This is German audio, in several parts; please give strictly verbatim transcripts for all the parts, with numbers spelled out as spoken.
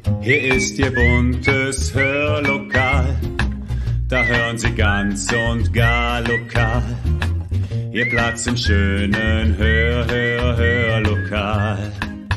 Hier ist Ihr buntes Hörlokal, da hören Sie ganz und gar lokal. Ihr Platz im schönen Hör, Hör, Hörlokal.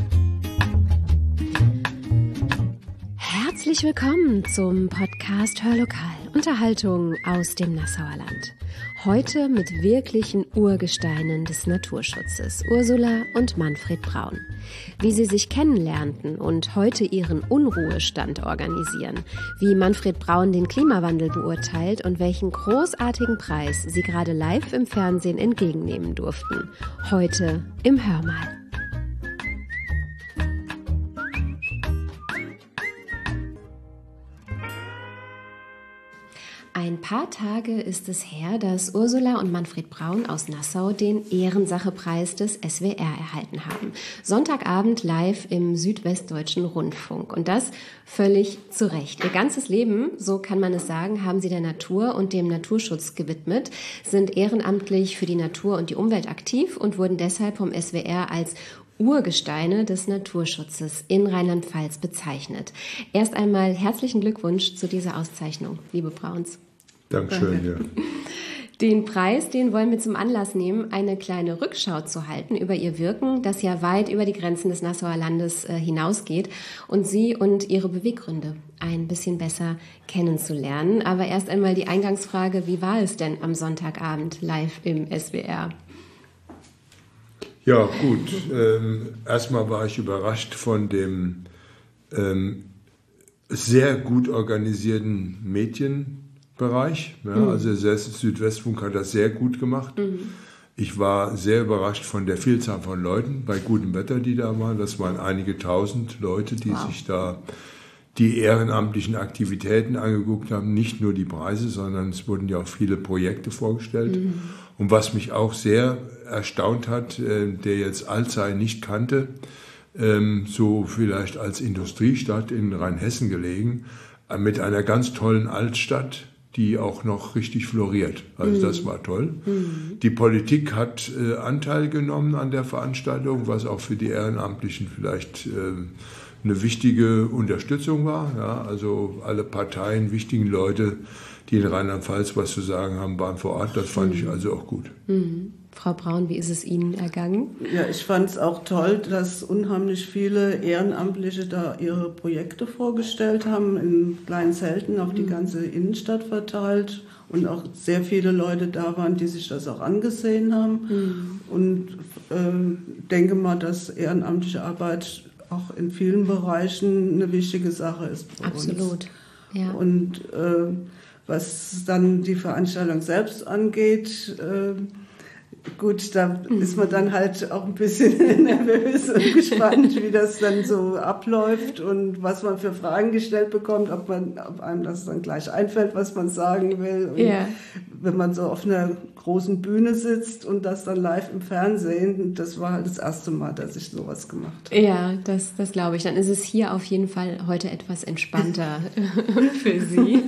Herzlich willkommen zum Podcast Hörlokal, Unterhaltung aus dem Nassauer Land. Heute mit wirklichen Urgesteinen des Naturschutzes, Ursula und Manfred Braun. Wie sie sich kennenlernten und heute ihren Unruhestand organisieren, wie Manfred Braun den Klimawandel beurteilt und welchen großartigen Preis sie gerade live im Fernsehen entgegennehmen durften. Heute im Hörmal. Ein paar Tage ist es her, dass Ursula und Manfred Braun aus Nassau den Ehrensache-Preis des S W R erhalten haben. Sonntagabend live im Südwestdeutschen Rundfunk. Und das völlig zu Recht. Ihr ganzes Leben, so kann man es sagen, haben sie der Natur und dem Naturschutz gewidmet, sind ehrenamtlich für die Natur und die Umwelt aktiv und wurden deshalb vom S W R als Urgesteine des Naturschutzes in Rheinland-Pfalz bezeichnet. Erst einmal herzlichen Glückwunsch zu dieser Auszeichnung, liebe Brauns. Dankeschön, ja. Den Preis, den wollen wir zum Anlass nehmen, eine kleine Rückschau zu halten über ihr Wirken, das ja weit über die Grenzen des Nassauer Landes äh, hinausgeht, und Sie und Ihre Beweggründe ein bisschen besser kennenzulernen. Aber erst einmal die Eingangsfrage, wie war es denn am Sonntagabend live im S W R? Ja, gut. Ähm, erstmal war ich überrascht von dem ähm, sehr gut organisierten Medienbereich. Ja, mhm. Also der Südwestfunk hat das sehr gut gemacht. Mhm. Ich war sehr überrascht von der Vielzahl von Leuten bei gutem Wetter, die da waren. Das waren einige tausend Leute, die wow. sich da die ehrenamtlichen Aktivitäten angeguckt haben. Nicht nur die Preise, sondern es wurden ja auch viele Projekte vorgestellt. Mhm. Und was mich auch sehr erstaunt hat, äh, der jetzt Alzey nicht kannte, ähm, so vielleicht als Industriestadt in Rheinhessen gelegen, äh, mit einer ganz tollen Altstadt, die auch noch richtig floriert. Also mhm. das war toll. Mhm. Die Politik hat äh, Anteil genommen an der Veranstaltung, was auch für die Ehrenamtlichen vielleicht äh, eine wichtige Unterstützung war. Ja, also alle Parteien, wichtigen Leute, die in Rheinland-Pfalz was zu sagen haben, waren vor Ort. Das fand mhm. ich also auch gut. Mhm. Frau Braun, wie ist es Ihnen ergangen? Ja, ich fand es auch toll, dass unheimlich viele Ehrenamtliche da ihre Projekte vorgestellt haben, in kleinen Zelten auf die ganze Innenstadt verteilt. Und auch sehr viele Leute da waren, die sich das auch angesehen haben. Mhm. Und äh, denke mal, dass ehrenamtliche Arbeit auch in vielen Bereichen eine wichtige Sache ist bei Absolut, uns. Ja. Und äh, was dann die Veranstaltung selbst angeht, äh, gut, da mhm. ist man dann halt auch ein bisschen nervös und gespannt, wie das dann so abläuft und was man für Fragen gestellt bekommt, ob man, ob einem das dann gleich einfällt, was man sagen will. Und yeah. wenn man so auf einer großen Bühne sitzt und das dann live im Fernsehen, das war halt das erste Mal, dass ich sowas gemacht habe. Ja, das, das glaube ich. Dann ist es hier auf jeden Fall heute etwas entspannter für Sie.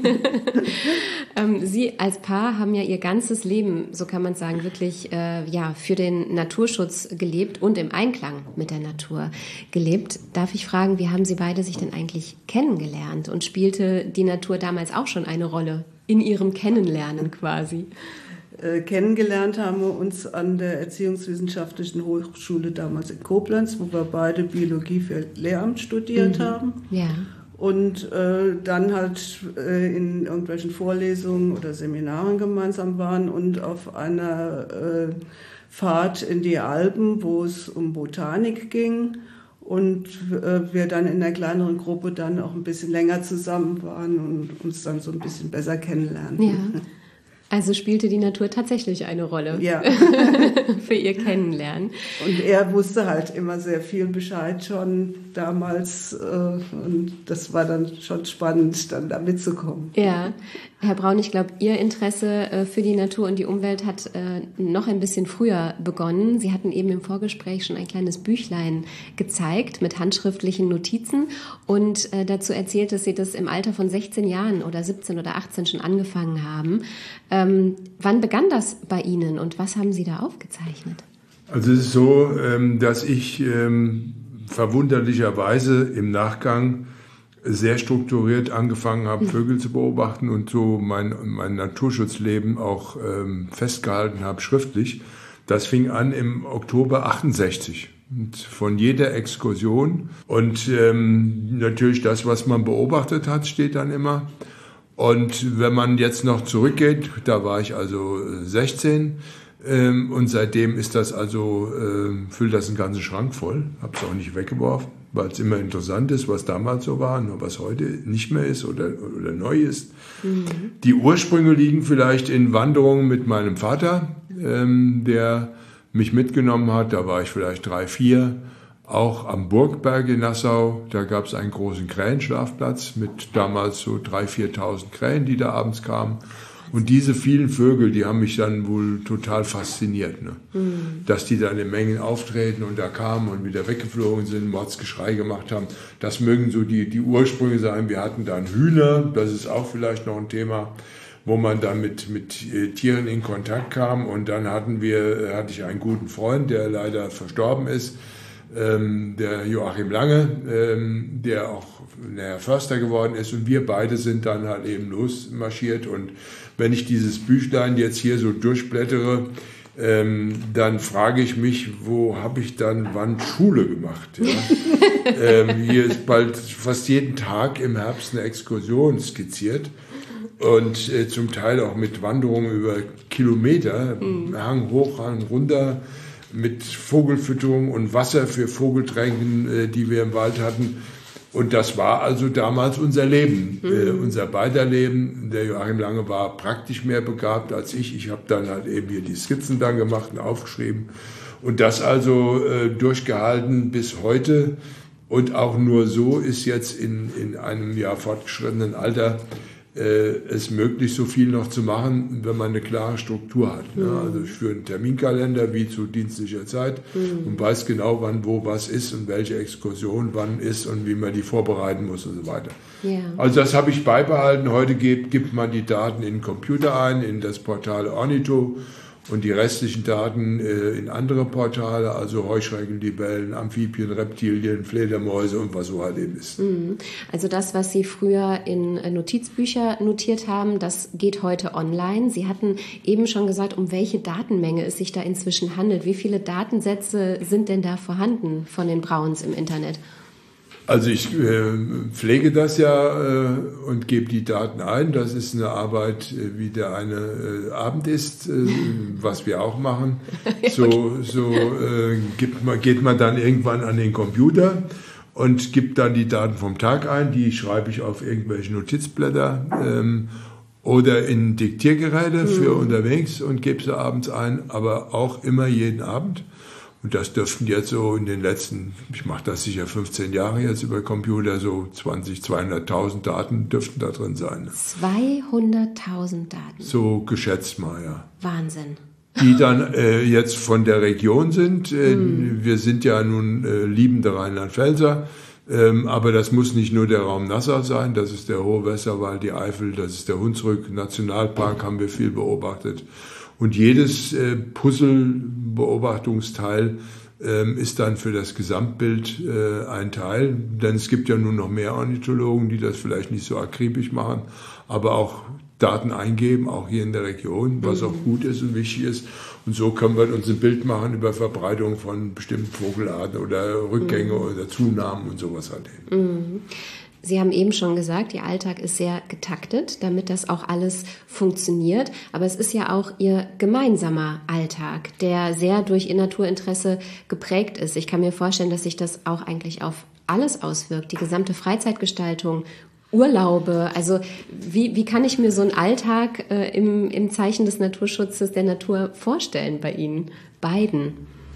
ähm, Sie als Paar haben ja Ihr ganzes Leben, so kann man sagen, wirklich äh, ja, für den Naturschutz gelebt und im Einklang mit der Natur gelebt. Darf ich fragen, wie haben Sie beide sich denn eigentlich kennengelernt? Und spielte die Natur damals auch schon eine Rolle in Ihrem Kennenlernen quasi? Äh, kennengelernt haben wir uns an der Erziehungswissenschaftlichen Hochschule damals in Koblenz, wo wir beide Biologie für Lehramt studiert mhm. haben. Ja. Und äh, dann halt äh, in irgendwelchen Vorlesungen oder Seminaren gemeinsam waren und auf einer äh, Fahrt in die Alpen, wo es um Botanik ging. Und äh, wir dann in der kleineren Gruppe dann auch ein bisschen länger zusammen waren und uns dann so ein bisschen besser kennenlernten. Ja. Also spielte die Natur tatsächlich eine Rolle ja. für ihr Kennenlernen. Und er wusste halt immer sehr viel Bescheid schon damals. Und das war dann schon spannend, dann da mitzukommen. Ja, Herr Braun, ich glaube, Ihr Interesse für die Natur und die Umwelt hat noch ein bisschen früher begonnen. Sie hatten eben im Vorgespräch schon ein kleines Büchlein gezeigt mit handschriftlichen Notizen und dazu erzählt, dass Sie das im Alter von sechzehn Jahren oder siebzehn oder achtzehn schon angefangen haben. Ähm, wann begann das bei Ihnen und was haben Sie da aufgezeichnet? Also es ist so, dass ich verwunderlicherweise im Nachgang sehr strukturiert angefangen habe, Vögel zu beobachten und so mein, mein Naturschutzleben auch ähm, festgehalten habe, schriftlich. Das fing an im Oktober achtundsechzig. Und von jeder Exkursion. Und ähm, natürlich das, was man beobachtet hat, steht dann immer. Und wenn man jetzt noch zurückgeht, da war ich also sechzehn, ähm, und seitdem ist das also, äh, füllt das einen ganzen Schrank voll. Habe es auch nicht weggeworfen, weil es immer interessant ist, was damals so war, nur was heute nicht mehr ist oder, oder neu ist. Mhm. Die Ursprünge liegen vielleicht in Wanderungen mit meinem Vater, ähm, der mich mitgenommen hat. Da war ich vielleicht drei, vier. Auch am Burgberg in Nassau, da gab es einen großen Krähenschlafplatz mit damals so dreitausend, viertausend Krähen, die da abends kamen. Und diese vielen Vögel, die haben mich dann wohl total fasziniert, ne? Mhm. Dass die dann in Mengen auftreten und da kamen und wieder weggeflogen sind, Mordsgeschrei gemacht haben. Das mögen so die, die Ursprünge sein. Wir hatten dann Hühner, das ist auch vielleicht noch ein Thema, wo man dann mit, mit äh, Tieren in Kontakt kam. Und dann hatten wir, hatte ich einen guten Freund, der leider verstorben ist, ähm, der Joachim Lange, ähm, der auch der Förster geworden ist. Und wir beide sind dann halt eben losmarschiert. Und wenn ich dieses Büchlein jetzt hier so durchblättere, ähm, dann frage ich mich, wo habe ich dann wann Schule gemacht? Ja? ähm, hier ist bald fast jeden Tag im Herbst eine Exkursion skizziert. Und äh, zum Teil auch mit Wanderungen über Kilometer, mhm. Hang hoch, Hang runter, mit Vogelfütterung und Wasser für Vogeltränken, äh, die wir im Wald hatten. Und das war also damals unser Leben, mhm. äh, unser beider Leben. Der Joachim Lange war praktisch mehr begabt als ich. Ich habe dann halt eben hier die Skizzen dann gemacht und aufgeschrieben. Und das also äh, durchgehalten bis heute. Und auch nur so ist jetzt in, in einem ja fortgeschrittenen Alter es möglich, so viel noch zu machen, wenn man eine klare Struktur hat. Mhm. Ja, also ich führe einen Terminkalender wie zu dienstlicher Zeit mhm. und weiß genau, wann wo was ist und welche Exkursion wann ist und wie man die vorbereiten muss und so weiter. Ja. Also das habe ich beibehalten. Heute gibt, gibt man die Daten in den Computer ein, in das Portal Ornitho und die restlichen Daten äh, in andere Portale, also Heuschrecken, Libellen, Amphibien, Reptilien, Fledermäuse und was so halt eben ist. Also das, was Sie früher in Notizbücher notiert haben, das geht heute online. Sie hatten eben schon gesagt, um welche Datenmenge es sich da inzwischen handelt. Wie viele Datensätze sind denn da vorhanden von den Brauns im Internet? Also ich äh, pflege das ja äh, und gebe die Daten ein. Das ist eine Arbeit, äh, wie der eine äh, Abend ist, äh, was wir auch machen. So, so äh, gibt man, geht man dann irgendwann an den Computer und gibt dann die Daten vom Tag ein. Die schreibe ich auf irgendwelche Notizblätter ähm, oder in Diktiergeräte für mhm. unterwegs und gebe sie abends ein, aber auch immer jeden Abend. Und das dürften jetzt so in den letzten, ich mache das sicher fünfzehn Jahre jetzt über Computer, so zwanzig, zweihunderttausend Daten dürften da drin sein. zweihunderttausend Daten? So geschätzt mal, ja. Wahnsinn. Die dann äh, jetzt von der Region sind. Äh, hm. Wir sind ja nun äh, liebende Rheinland-Pfälzer, ähm, aber das muss nicht nur der Raum Nassau sein, das ist der Hohe Westerwald, die Eifel, das ist der Hunsrück, Nationalpark haben wir viel beobachtet. Und jedes äh, Puzzle-Beobachtungsteil ähm, ist dann für das Gesamtbild äh, ein Teil. Denn es gibt ja nun noch mehr Ornithologen, die das vielleicht nicht so akribisch machen, aber auch Daten eingeben, auch hier in der Region, was mhm. auch gut ist und wichtig ist. Und so können wir uns ein Bild machen über Verbreitung von bestimmten Vogelarten oder Rückgänge mhm. oder Zunahmen und sowas halt eben. Mhm. Sie haben eben schon gesagt, Ihr Alltag ist sehr getaktet, damit das auch alles funktioniert. Aber es ist ja auch Ihr gemeinsamer Alltag, der sehr durch Ihr Naturinteresse geprägt ist. Ich kann mir vorstellen, dass sich das auch eigentlich auf alles auswirkt, die gesamte Freizeitgestaltung, Urlaube. Also wie, wie kann ich mir so einen Alltag äh, im, im Zeichen des Naturschutzes der Natur vorstellen bei Ihnen beiden?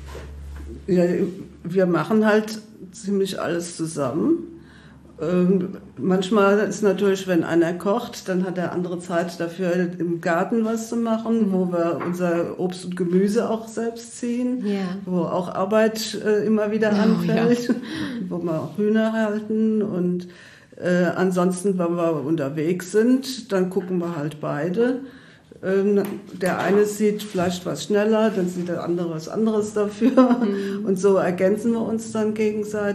Ja, wir machen halt ziemlich alles zusammen. Ähm, manchmal ist natürlich, wenn einer kocht, dann hat der andere Zeit dafür, im Garten was zu machen, wo wir unser Obst und Gemüse auch selbst ziehen, ja. wo auch Arbeit äh, immer wieder oh, anfällt, ja. wo wir auch Hühner halten und äh, ansonsten, wenn wir unterwegs sind, dann gucken wir halt beide. Ähm, der eine sieht vielleicht was schneller, dann sieht der andere was anderes dafür mhm. und so ergänzen wir uns dann gegenseitig.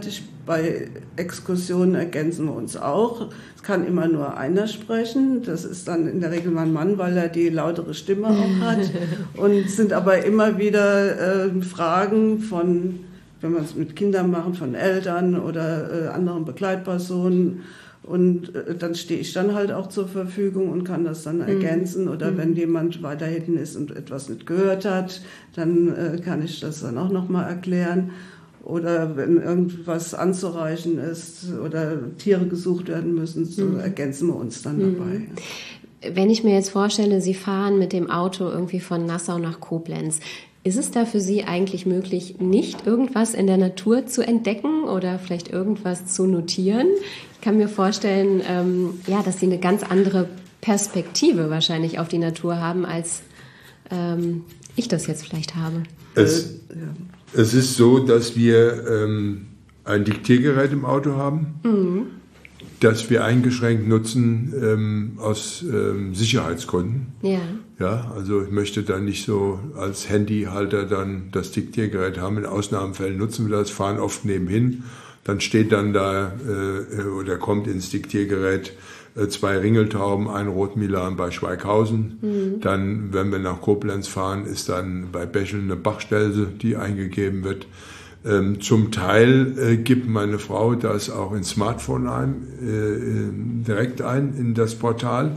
bei Exkursionen ergänzen wir uns auch. Es kann immer nur einer sprechen. Das ist dann in der Regel mein Mann, weil er die lautere Stimme auch hat. Und sind aber immer wieder äh, Fragen von, wenn wir es mit Kindern machen, von Eltern oder äh, anderen Begleitpersonen. Und äh, dann stehe ich dann halt auch zur Verfügung und kann das dann ergänzen. Oder mhm. wenn jemand weiter hinten ist und etwas nicht gehört hat, dann äh, kann ich das dann auch nochmal erklären. Oder wenn irgendwas anzureichen ist oder Tiere gesucht werden müssen, so mhm. ergänzen wir uns dann mhm. dabei. Wenn ich mir jetzt vorstelle, Sie fahren mit dem Auto irgendwie von Nassau nach Koblenz, ist es da für Sie eigentlich möglich, nicht irgendwas in der Natur zu entdecken oder vielleicht irgendwas zu notieren? Ich kann mir vorstellen, ähm, ja, dass Sie eine ganz andere Perspektive wahrscheinlich auf die Natur haben, als ähm, ich das jetzt vielleicht habe. Es, äh, ja. es ist so, dass wir ähm, ein Diktiergerät im Auto haben, mhm. das wir eingeschränkt nutzen ähm, aus ähm, Sicherheitsgründen. Ja. Ja, also ich möchte dann nicht so als Handyhalter dann das Diktiergerät haben. In Ausnahmefällen nutzen wir das, fahren oft nebenhin. Dann steht dann da äh, oder kommt ins Diktiergerät äh, zwei Ringeltauben, ein Rotmilan bei Schweighausen. Mhm. Dann, wenn wir nach Koblenz fahren, ist dann bei Bechel eine Bachstelze, die eingegeben wird. Ähm, zum Teil äh, gibt meine Frau das auch ins Smartphone ein, äh, direkt ein in das Portal.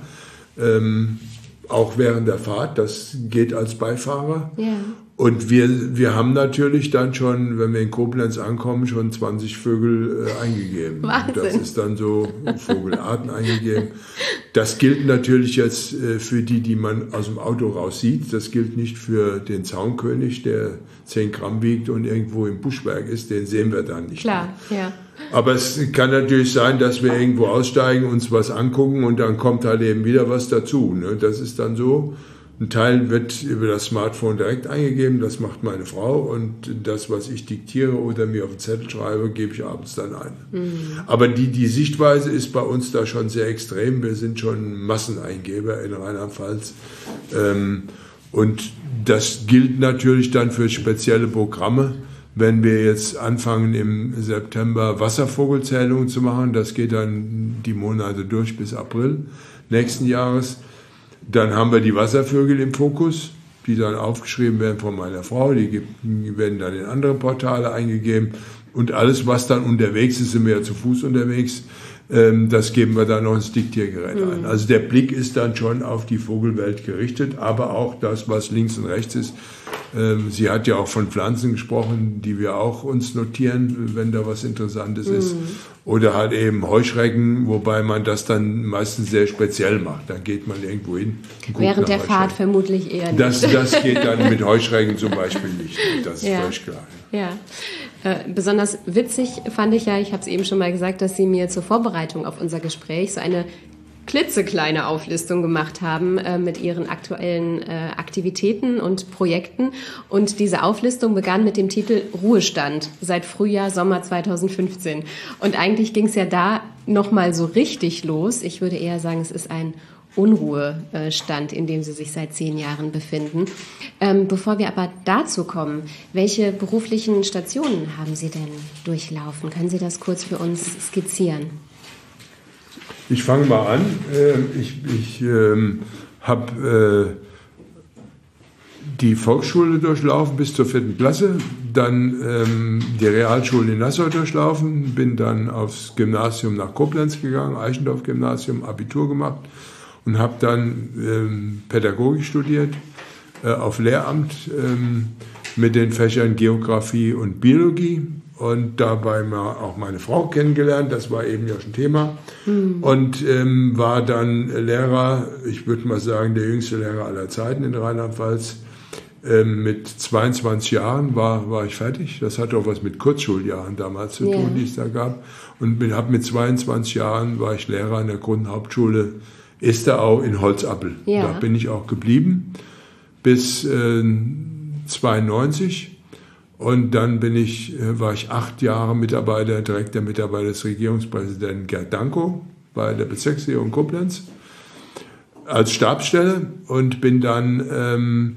Ähm, auch während der Fahrt, das geht als Beifahrer. Ja. Und wir, wir haben natürlich dann schon, wenn wir in Koblenz ankommen, schon zwanzig Vögel äh, eingegeben. Wahnsinn. Das ist dann so Vogelarten eingegeben. Das gilt natürlich jetzt äh, für die, die man aus dem Auto raus sieht. Das gilt nicht für den Zaunkönig, der zehn Gramm wiegt und irgendwo im Buschwerk ist. Den sehen wir dann nicht. Klar, ja. Aber es kann natürlich sein, dass wir irgendwo aussteigen, uns was angucken und dann kommt halt eben wieder was dazu. Ne? Das ist dann so. Ein Teil wird über das Smartphone direkt eingegeben, das macht meine Frau, und das, was ich diktiere oder mir auf den Zettel schreibe, gebe ich abends dann ein. Mhm. Aber die, die Sichtweise ist bei uns da schon sehr extrem. Wir sind schon Masseneingeber in Rheinland-Pfalz. Ähm, und das gilt natürlich dann für spezielle Programme. Wenn wir jetzt anfangen, im September Wasservogelzählungen zu machen, das geht dann die Monate durch bis April nächsten Jahres. Dann haben wir die Wasservögel im Fokus, die dann aufgeschrieben werden von meiner Frau. Die, gibt, die werden dann in andere Portale eingegeben. Und alles, was dann unterwegs ist, sind wir ja zu Fuß unterwegs, ähm, das geben wir dann noch ins Diktiergerät mhm. ein. Also der Blick ist dann schon auf die Vogelwelt gerichtet, aber auch das, was links und rechts ist. Ähm, sie hat ja auch von Pflanzen gesprochen, die wir auch uns notieren, wenn da was Interessantes mhm. ist. Oder halt eben Heuschrecken, wobei man das dann meistens sehr speziell macht. Da geht man irgendwo hin. Während der Fahrt vermutlich eher nicht. Das, das geht dann mit Heuschrecken zum Beispiel nicht. Das ist ja. völlig klar. Ja. Äh, besonders witzig fand ich ja, ich habe es eben schon mal gesagt, dass Sie mir zur Vorbereitung auf unser Gespräch so eine klitzekleine Auflistung gemacht haben äh, mit Ihren aktuellen äh, Aktivitäten und Projekten. Und diese Auflistung begann mit dem Titel Ruhestand seit Frühjahr, Sommer zweitausendfünfzehn. Und eigentlich ging es ja da nochmal so richtig los. Ich würde eher sagen, es ist ein Unruhestand, in dem Sie sich seit zehn Jahren befinden. Ähm, bevor wir aber dazu kommen, welche beruflichen Stationen haben Sie denn durchlaufen? Können Sie das kurz für uns skizzieren? Ich fange mal an. Ich, ich ähm, habe äh, die Volksschule durchlaufen bis zur vierten Klasse, dann ähm, die Realschule in Nassau durchlaufen, bin dann aufs Gymnasium nach Koblenz gegangen, Eichendorff-Gymnasium, Abitur gemacht und habe dann ähm, Pädagogik studiert äh, auf Lehramt ähm, mit den Fächern Geografie und Biologie. Und dabei mal auch meine Frau kennengelernt, das war eben ja schon Thema. Mhm. Und ähm, war dann Lehrer, ich würde mal sagen, der jüngste Lehrer aller Zeiten in Rheinland-Pfalz. Ähm, mit zweiundzwanzig Jahren war, war ich fertig. Das hatte auch was mit Kurzschuljahren damals zu tun, yeah. die es da gab. Und habe mit zweiundzwanzig Jahren war ich Lehrer an der Grundhauptschule Esterau in Holzappel. Yeah. Da bin ich auch geblieben bis äh, zweiundneunzig. Und dann bin ich, war ich acht Jahre Mitarbeiter, direkter Mitarbeiter des Regierungspräsidenten Gerd Dankow bei der Bezirksregierung Koblenz als Stabsstelle und bin dann ähm,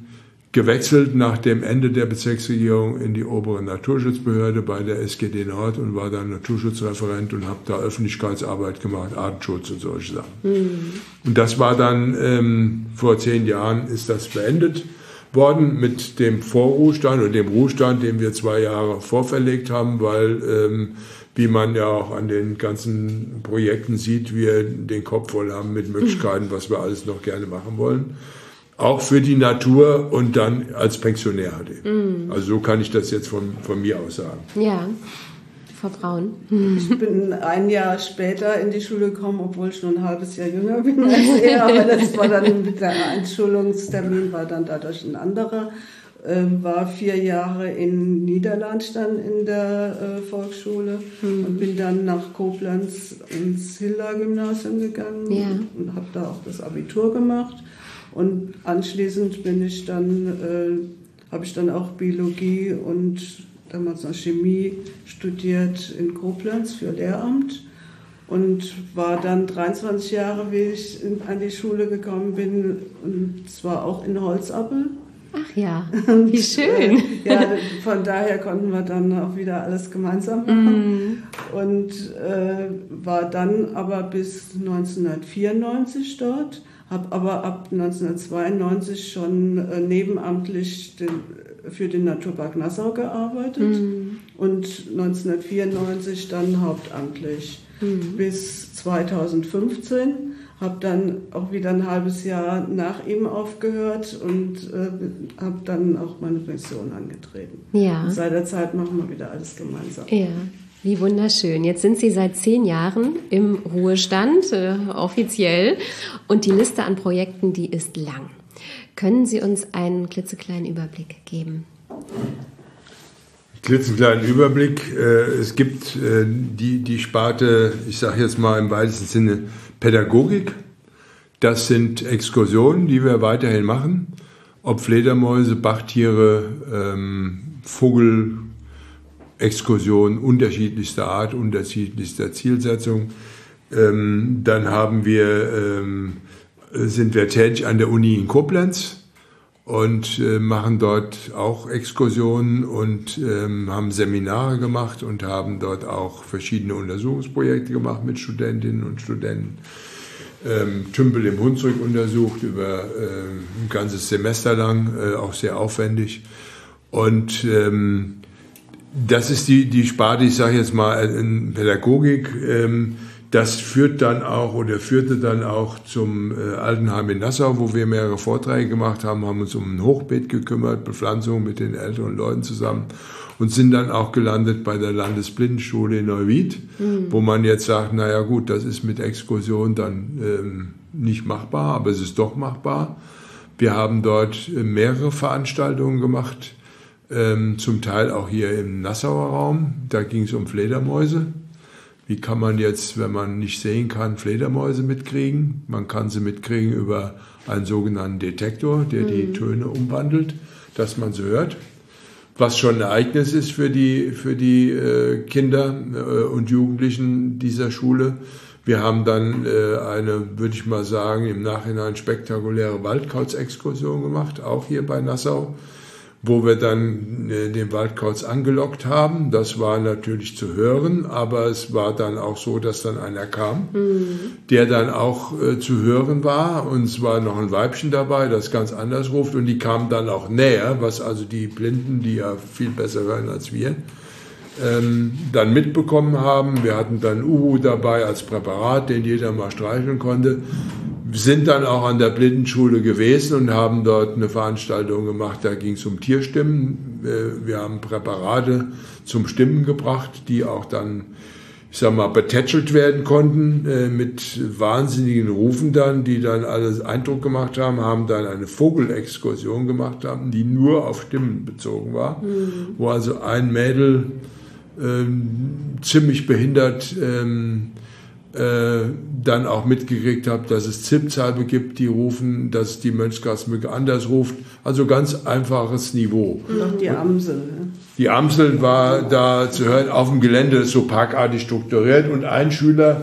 gewechselt nach dem Ende der Bezirksregierung in die obere Naturschutzbehörde bei der S G D Nord und war dann Naturschutzreferent und habe da Öffentlichkeitsarbeit gemacht, Artenschutz und solche Sachen. Mhm. Und das war dann, ähm, vor zehn Jahren ist das beendet worden mit dem Vorruhestand oder dem Ruhestand, den wir zwei Jahre vorverlegt haben, weil, ähm, wie man ja auch an den ganzen Projekten sieht, wir den Kopf voll haben mit Möglichkeiten, was wir alles noch gerne machen wollen. Auch für die Natur und dann als Pensionär halt eben. Mm. Also so kann ich das jetzt von, von mir aus sagen. Ja, Frau Braun. Ich bin ein Jahr später in die Schule gekommen, obwohl ich nur ein halbes Jahr jünger bin als er. Aber das war dann, der Einschulungstermin war dann dadurch ein anderer. Ähm, war vier Jahre in Niederlandstein in der äh, Volksschule mm. und bin dann nach Koblenz ins Hilda-Gymnasium gegangen ja. und habe da auch das Abitur gemacht. Und anschließend bin ich dann, äh, habe ich dann auch Biologie und damals noch Chemie studiert in Koblenz für Lehramt und war dann dreiundzwanzig Jahre, wie ich in, an die Schule gekommen bin, und zwar auch in Holzappel. Ach ja, wie schön. Äh, ja, von daher konnten wir dann auch wieder alles gemeinsam machen. Mm. Und äh, war dann aber bis neunzehnhundertvierundneunzig dort. Habe aber ab neunzehnhundertzweiundneunzig schon äh, nebenamtlich den, für den Naturpark Nassau gearbeitet mm. und neunzehnhundertvierundneunzig dann hauptamtlich mm. bis zweitausendfünfzehn. Habe dann auch wieder ein halbes Jahr nach ihm aufgehört und äh, habe dann auch meine Pension angetreten. Ja. Und seit der Zeit machen wir wieder alles gemeinsam. Ja. Wie wunderschön. Jetzt sind Sie seit zehn Jahren im Ruhestand, äh, offiziell. Und die Liste an Projekten, die ist lang. Können Sie uns einen klitzekleinen Überblick geben? Klitzekleinen Überblick. Äh, es gibt äh, die, die Sparte, ich sage jetzt mal im weitesten Sinne, Pädagogik. Das sind Exkursionen, die wir weiterhin machen. Ob Fledermäuse, Bachtiere, ähm, Vogel, Exkursionen unterschiedlichster Art, unterschiedlichster Zielsetzung. Ähm, dann haben wir, ähm, sind wir tätig an der Uni in Koblenz und äh, machen dort auch Exkursionen und ähm, haben Seminare gemacht und haben dort auch verschiedene Untersuchungsprojekte gemacht mit Studentinnen und Studenten. Ähm, Tümpel im Hunsrück untersucht über äh, ein ganzes Semester lang, äh, auch sehr aufwendig. Und ähm, das ist die, die Sparte, ich sage jetzt mal, in Pädagogik. Ähm, das führt dann auch oder führte dann auch zum äh, Altenheim in Nassau, wo wir mehrere Vorträge gemacht haben, haben uns um ein Hochbeet gekümmert, Bepflanzung mit den älteren Leuten zusammen und sind dann auch gelandet bei der Landesblindenschule in Neuwied, mhm. wo man jetzt sagt, naja gut, das ist mit Exkursion dann ähm, nicht machbar, aber es ist doch machbar. Wir haben dort äh, mehrere Veranstaltungen gemacht, Ähm, zum Teil auch hier im Nassauer Raum. Da ging es um Fledermäuse. Wie kann man jetzt, wenn man nicht sehen kann, Fledermäuse mitkriegen? Man kann sie mitkriegen über einen sogenannten Detektor, der mhm. die Töne umwandelt, dass man sie hört. Was schon ein Ereignis ist für die, für die äh, Kinder äh, und Jugendlichen dieser Schule. Wir haben dann äh, eine, würde ich mal sagen, im Nachhinein spektakuläre Waldkauz-Exkursion gemacht, auch hier bei Nassau, wo wir dann äh, den Waldkauz angelockt haben. Das war natürlich zu hören, aber es war dann auch so, dass dann einer kam, mhm. der dann auch äh, zu hören war, und es war noch ein Weibchen dabei, das ganz anders ruft, und die kamen dann auch näher, was also die Blinden, die ja viel besser hören als wir, ähm, dann mitbekommen haben. Wir hatten dann Uhu dabei als Präparat, den jeder mal streicheln konnte. Wir sind dann auch an der Blindenschule gewesen und haben dort eine Veranstaltung gemacht, da ging es um Tierstimmen. Wir haben Präparate zum Stimmen gebracht, die auch dann, ich sag mal, betätschelt werden konnten mit wahnsinnigen Rufen dann, die dann alles Eindruck gemacht haben, haben dann eine Vogelexkursion gemacht haben, die nur auf Stimmen bezogen war, mhm. wo also ein Mädel ähm, ziemlich behindert ähm, dann auch mitgekriegt habe, dass es Zipsalbe gibt, die rufen, dass die Mönchsgrasmücke anders ruft. Also ganz einfaches Niveau. Und auch die Amsel. Ne? Die Amsel war da zu hören auf dem Gelände, so parkartig strukturiert. Und ein Schüler,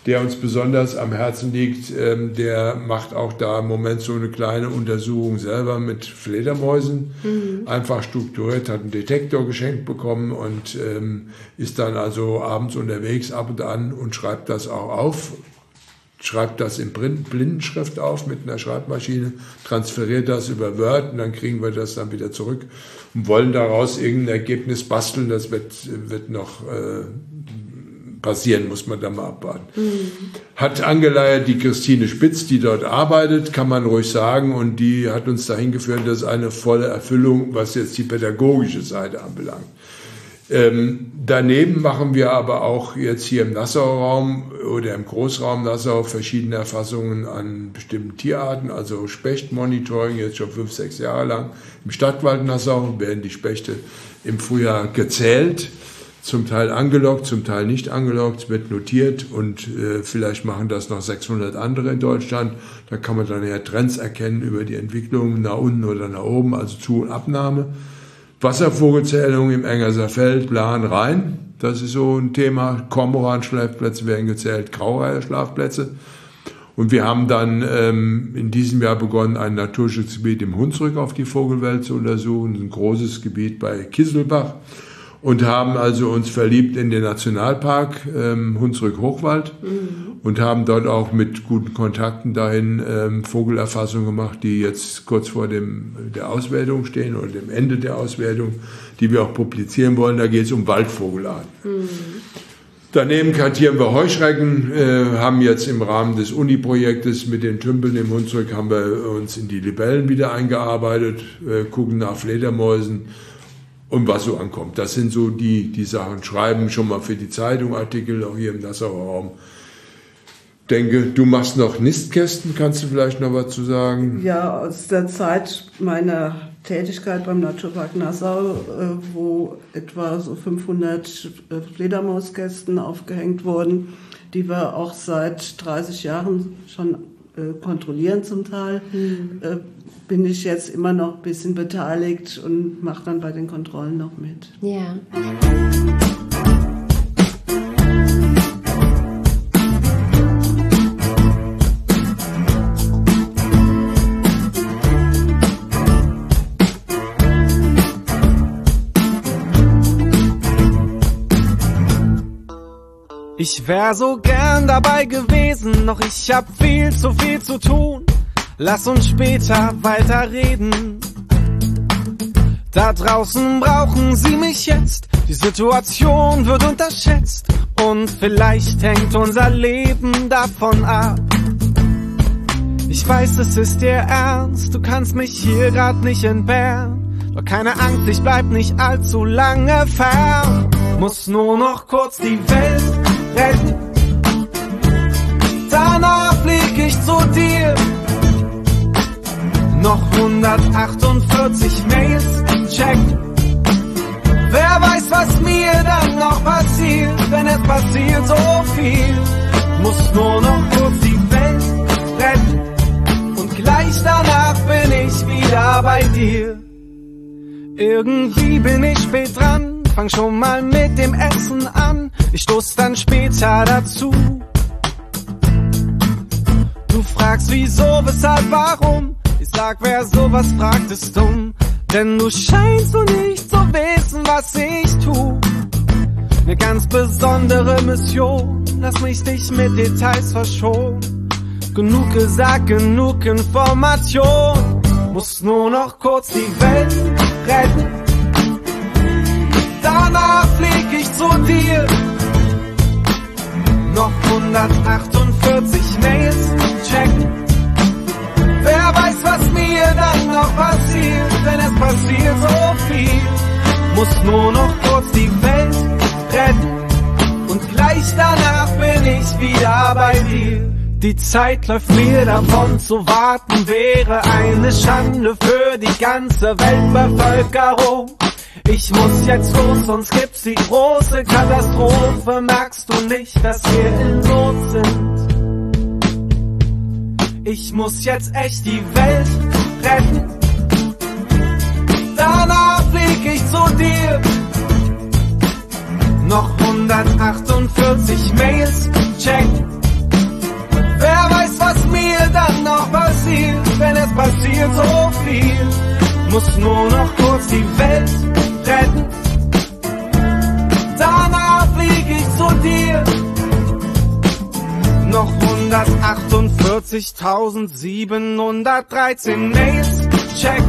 der uns besonders am Herzen liegt, ähm, der macht auch da im Moment so eine kleine Untersuchung selber mit Fledermäusen. Mhm. Einfach strukturiert, hat einen Detektor geschenkt bekommen und ähm, ist dann also abends unterwegs ab und an und schreibt das auch auf. Schreibt das in Blindenschrift auf mit einer Schreibmaschine, transferiert das über Word und dann kriegen wir das dann wieder zurück und wollen daraus irgendein Ergebnis basteln. Das wird, wird noch äh, passieren, muss man da mal abwarten. Mhm. Hat angeleiert die Christine Spitz, die dort arbeitet, kann man ruhig sagen, und die hat uns dahin geführt, das ist eine volle Erfüllung, was jetzt die pädagogische Seite anbelangt. Ähm, daneben machen wir aber auch jetzt hier im Nassauer Raum oder im Großraum Nassau verschiedene Erfassungen an bestimmten Tierarten, also Spechtmonitoring, jetzt schon fünf, sechs Jahre lang. Im Stadtwald Nassau werden die Spechte im Frühjahr gezählt, zum Teil angelockt, zum Teil nicht angelockt, wird notiert und äh, vielleicht machen das noch sechshundert andere in Deutschland. Da kann man dann ja Trends erkennen über die Entwicklung nach unten oder nach oben, also Zu- und Abnahme. Wasservogelzählung im Engerser Feld, Lahn, Rhein, das ist so ein Thema. Kormoranschlafplätze werden gezählt, Graureiherschlafplätze. Und wir haben dann ähm, in diesem Jahr begonnen, ein Naturschutzgebiet im Hunsrück auf die Vogelwelt zu untersuchen, ein großes Gebiet bei Kisselbach. Und haben also uns verliebt in den Nationalpark ähm, Hunsrück-Hochwald mhm. und haben dort auch mit guten Kontakten dahin ähm, Vogelerfassungen gemacht, die jetzt kurz vor dem der Auswertung stehen oder dem Ende der Auswertung, die wir auch publizieren wollen. Da geht es um Waldvogelarten. Mhm. Daneben kartieren wir Heuschrecken, äh, haben jetzt im Rahmen des Uni-Projektes mit den Tümpeln im Hunsrück haben wir uns in die Libellen wieder eingearbeitet, äh, gucken nach Fledermäusen und was so ankommt. Das sind so die, die Sachen. Schreiben schon mal für die Zeitung Artikel, auch hier im Nassauer Raum. Denke, du machst noch Nistkästen, kannst du vielleicht noch was zu sagen? Ja, aus der Zeit meiner Tätigkeit beim Naturpark Nassau, wo etwa so fünfhundert Fledermauskästen aufgehängt wurden, die wir auch seit dreißig Jahren schon kontrollieren zum Teil, mhm. bin ich jetzt immer noch ein bisschen beteiligt und mache dann bei den Kontrollen noch mit. Ja. Ich wär so gern dabei gewesen, doch ich hab viel zu viel zu tun. Lass uns später weiterreden. Da draußen brauchen sie mich jetzt. Die Situation wird unterschätzt. Und vielleicht hängt unser Leben davon ab. Ich weiß, es ist dir ernst. Du kannst mich hier grad nicht entbehren. Doch keine Angst, ich bleib nicht allzu lange fern. Muss nur noch kurz die Welt retten. Danach flieg ich zu dir. Noch hundertachtundvierzig Mails checken. Wer weiß, was mir dann noch passiert, denn es passiert so viel. Muss nur noch kurz die Welt retten. Und gleich danach bin ich wieder bei dir. Irgendwie bin ich spät dran, fang schon mal mit dem Essen an. Ich stoß dann später dazu. Du fragst wieso, weshalb, warum? Ich sag, wer sowas fragt, ist dumm. Denn du scheinst so nicht zu wissen, was ich tu. Ne ganz besondere Mission, lass mich dich mit Details verschonen. Genug gesagt, genug Information. Muss nur noch kurz die Welt retten. Danach flieg ich zu dir. Noch hundertachtundvierzig Mails checken. Wer weiß, was mir dann noch passiert, denn es passiert so viel. Muss nur noch kurz die Welt retten. Und gleich danach bin ich wieder bei dir. Die Zeit läuft mir davon, zu warten wäre eine Schande für die ganze Weltbevölkerung. Ich muss jetzt los, sonst gibt's die große Katastrophe. Merkst du nicht, dass wir in Not sind? Ich muss jetzt echt die Welt retten. Danach flieg ich zu dir. Noch hundertachtundvierzig Mails checken. passiert so viel. Muss nur noch kurz die Welt retten. Danach flieg ich zu dir. Noch hundertachtundvierzigtausendsiebenhundertdreizehn Mails, check.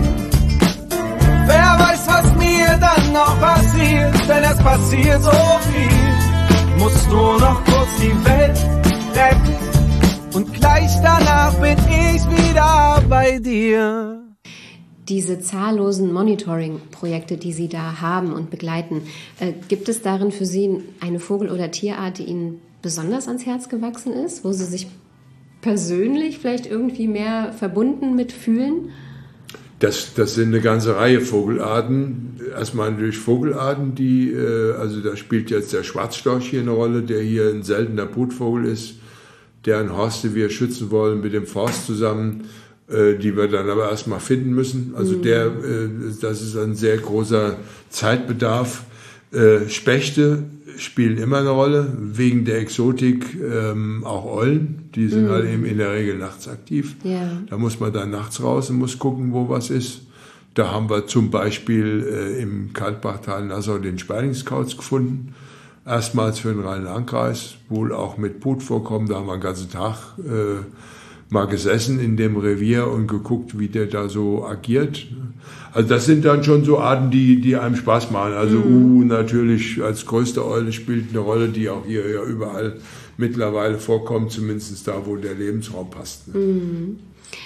Wer weiß, was mir dann noch passiert, denn es passiert so viel. Muss nur noch kurz die Welt retten. Und gleich danach bin ich wieder bei dir. Diese zahllosen Monitoring-Projekte, die Sie da haben und begleiten, äh, gibt es darin für Sie eine Vogel- oder Tierart, die Ihnen besonders ans Herz gewachsen ist, wo Sie sich persönlich vielleicht irgendwie mehr verbunden mit fühlen? Das, das sind eine ganze Reihe Vogelarten. Erstmal natürlich Vogelarten, die, äh, also da spielt jetzt der Schwarzstorch hier eine Rolle, der hier ein seltener Brutvogel ist, deren Horste wir schützen wollen mit dem Forst zusammen, äh, die wir dann aber erstmal finden müssen. Also der, äh, das ist ein sehr großer Zeitbedarf. Äh, Spechte spielen immer eine Rolle, wegen der Exotik, ähm, auch Eulen, die sind mm. halt eben in der Regel nachts aktiv. Yeah. Da muss man dann nachts raus und muss gucken, wo was ist. Da haben wir zum Beispiel äh, im Kaltbachtal Nassau den Sperlingskauz gefunden, erstmals für den Rhein-Lahn-Kreis, wohl auch mit Brutvorkommen. Da haben wir einen ganzen Tag äh, mal gesessen in dem Revier und geguckt, wie der da so agiert. Also das sind dann schon so Arten, die, die einem Spaß machen. Also mhm. uh, natürlich als größte Eule spielt eine Rolle, die auch hier ja überall mittlerweile vorkommt, zumindest da, wo der Lebensraum passt. Mhm.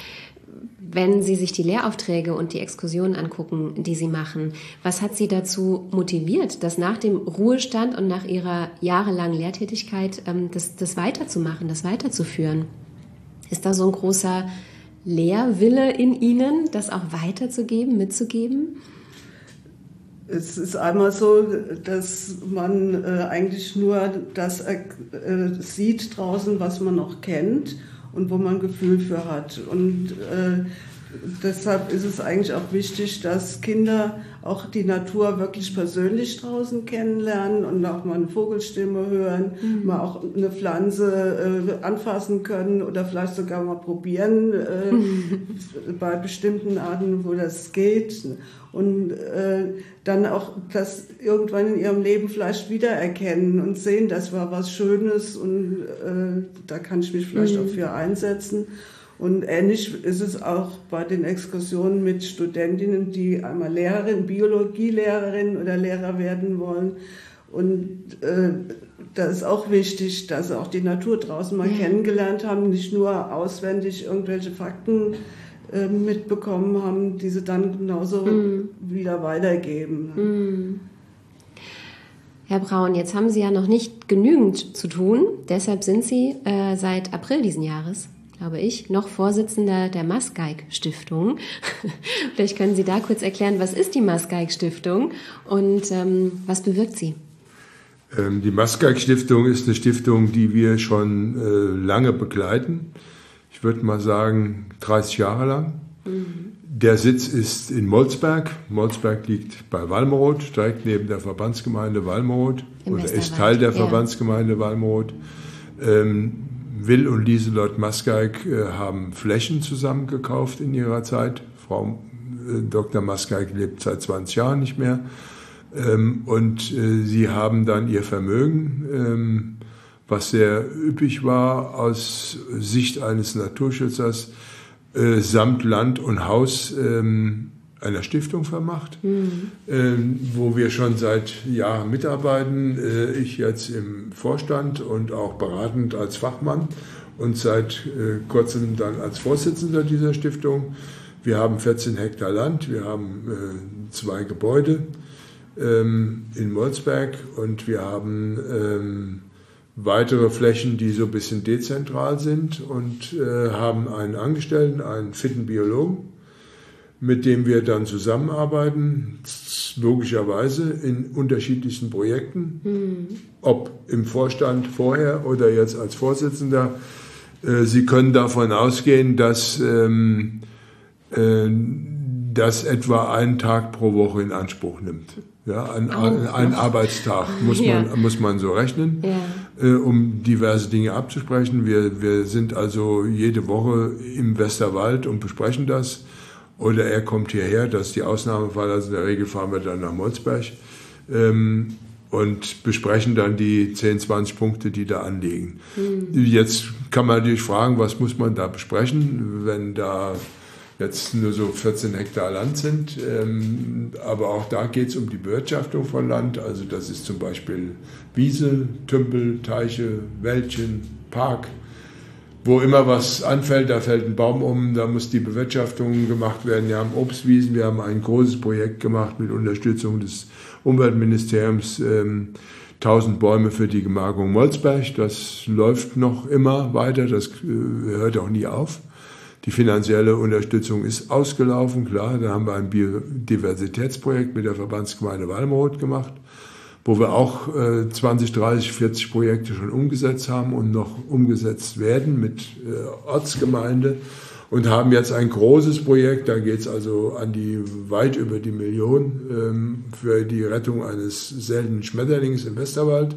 Wenn Sie sich die Lehraufträge und die Exkursionen angucken, die Sie machen, was hat Sie dazu motiviert, das nach dem Ruhestand und nach Ihrer jahrelangen Lehrtätigkeit das, das weiterzumachen, das weiterzuführen? Ist da so ein großer Lehrwille in Ihnen, das auch weiterzugeben, mitzugeben? Es ist einmal so, dass man äh, eigentlich nur das äh, sieht draußen, was man noch kennt und wo man ein Gefühl für hat. Und äh, deshalb ist es eigentlich auch wichtig, dass Kinder auch die Natur wirklich persönlich draußen kennenlernen und auch mal eine Vogelstimme hören, mhm. mal auch eine Pflanze äh, anfassen können oder vielleicht sogar mal probieren äh, mhm. bei bestimmten Arten, wo das geht. Und äh, dann auch das irgendwann in ihrem Leben vielleicht wiedererkennen und sehen, das war was Schönes und äh, da kann ich mich vielleicht mhm. auch für einsetzen. Und ähnlich ist es auch bei den Exkursionen mit Studentinnen, die einmal Lehrerin, Biologielehrerin oder Lehrer werden wollen. Und äh, da ist auch wichtig, dass sie auch die Natur draußen mal ja. kennengelernt haben, nicht nur auswendig irgendwelche Fakten äh, mitbekommen haben, die sie dann genauso mhm. wieder weitergeben. Mhm. Herr Braun, jetzt haben Sie ja noch nicht genügend zu tun, deshalb sind Sie äh, seit April diesen Jahres, glaube ich, noch Vorsitzender der Masgeig-Stiftung. Vielleicht können Sie da kurz erklären, was ist die Masgeig-Stiftung und ähm, was bewirkt sie? Ähm, die Masgeig-Stiftung ist eine Stiftung, die wir schon äh, lange begleiten. Ich würde mal sagen, dreißig Jahre lang. Mhm. Der Sitz ist in Molsberg. Molsberg liegt bei Walmeroth, direkt neben der Verbandsgemeinde Walmeroth. Im oder ist Teil der ja. Verbandsgemeinde Walmeroth. Ähm, Will und Lieselot Masgeig äh, haben Flächen zusammengekauft in ihrer Zeit. Frau äh, Doktor Masgeig lebt seit zwanzig Jahren nicht mehr. Ähm, und äh, sie haben dann ihr Vermögen, ähm, was sehr üppig war aus Sicht eines Naturschützers, äh, samt Land und Haus ähm, einer Stiftung vermacht, mhm. ähm, wo wir schon seit Jahren mitarbeiten. Äh, ich jetzt im Vorstand und auch beratend als Fachmann und seit äh, kurzem dann als Vorsitzender dieser Stiftung. Wir haben vierzehn Hektar Land, wir haben äh, zwei Gebäude ähm, in Molsberg und wir haben ähm, weitere Flächen, die so ein bisschen dezentral sind und äh, haben einen Angestellten, einen fitten Biologen, mit dem wir dann zusammenarbeiten, logischerweise in unterschiedlichsten Projekten, mhm. ob im Vorstand vorher oder jetzt als Vorsitzender. Äh, Sie können davon ausgehen, dass ähm, äh, das etwa einen Tag pro Woche in Anspruch nimmt. Ja, ein, ein, ein Arbeitstag muss man, ja. muss man so rechnen, ja. äh, um diverse Dinge abzusprechen. Wir, wir sind also jede Woche im Westerwald und besprechen das. oder er kommt hierher, das ist die Ausnahmefall, also in der Regel fahren wir dann nach Molsberg ähm, und besprechen dann die zehn, zwanzig Punkte, die da anliegen. Mhm. Jetzt kann man natürlich fragen, was muss man da besprechen, wenn da jetzt nur so vierzehn Hektar Land sind, ähm, aber auch da geht es um die Bewirtschaftung von Land, also das ist zum Beispiel Wiese, Tümpel, Teiche, Wäldchen, Park. Wo immer was anfällt, da fällt ein Baum um, da muss die Bewirtschaftung gemacht werden. Wir haben Obstwiesen, wir haben ein großes Projekt gemacht mit Unterstützung des Umweltministeriums, ähm, tausend Bäume für die Gemarkung Molsberg. Das läuft noch immer weiter, das äh, hört auch nie auf. Die finanzielle Unterstützung ist ausgelaufen, klar. Da haben wir ein Biodiversitätsprojekt mit der Verbandsgemeinde Walmroth gemacht, wo wir auch äh, zwanzig, dreißig, vierzig Projekte schon umgesetzt haben und noch umgesetzt werden mit äh, Ortsgemeinde und haben jetzt ein großes Projekt, da geht es also an die weit über die Million ähm, für die Rettung eines seltenen Schmetterlings im Westerwald,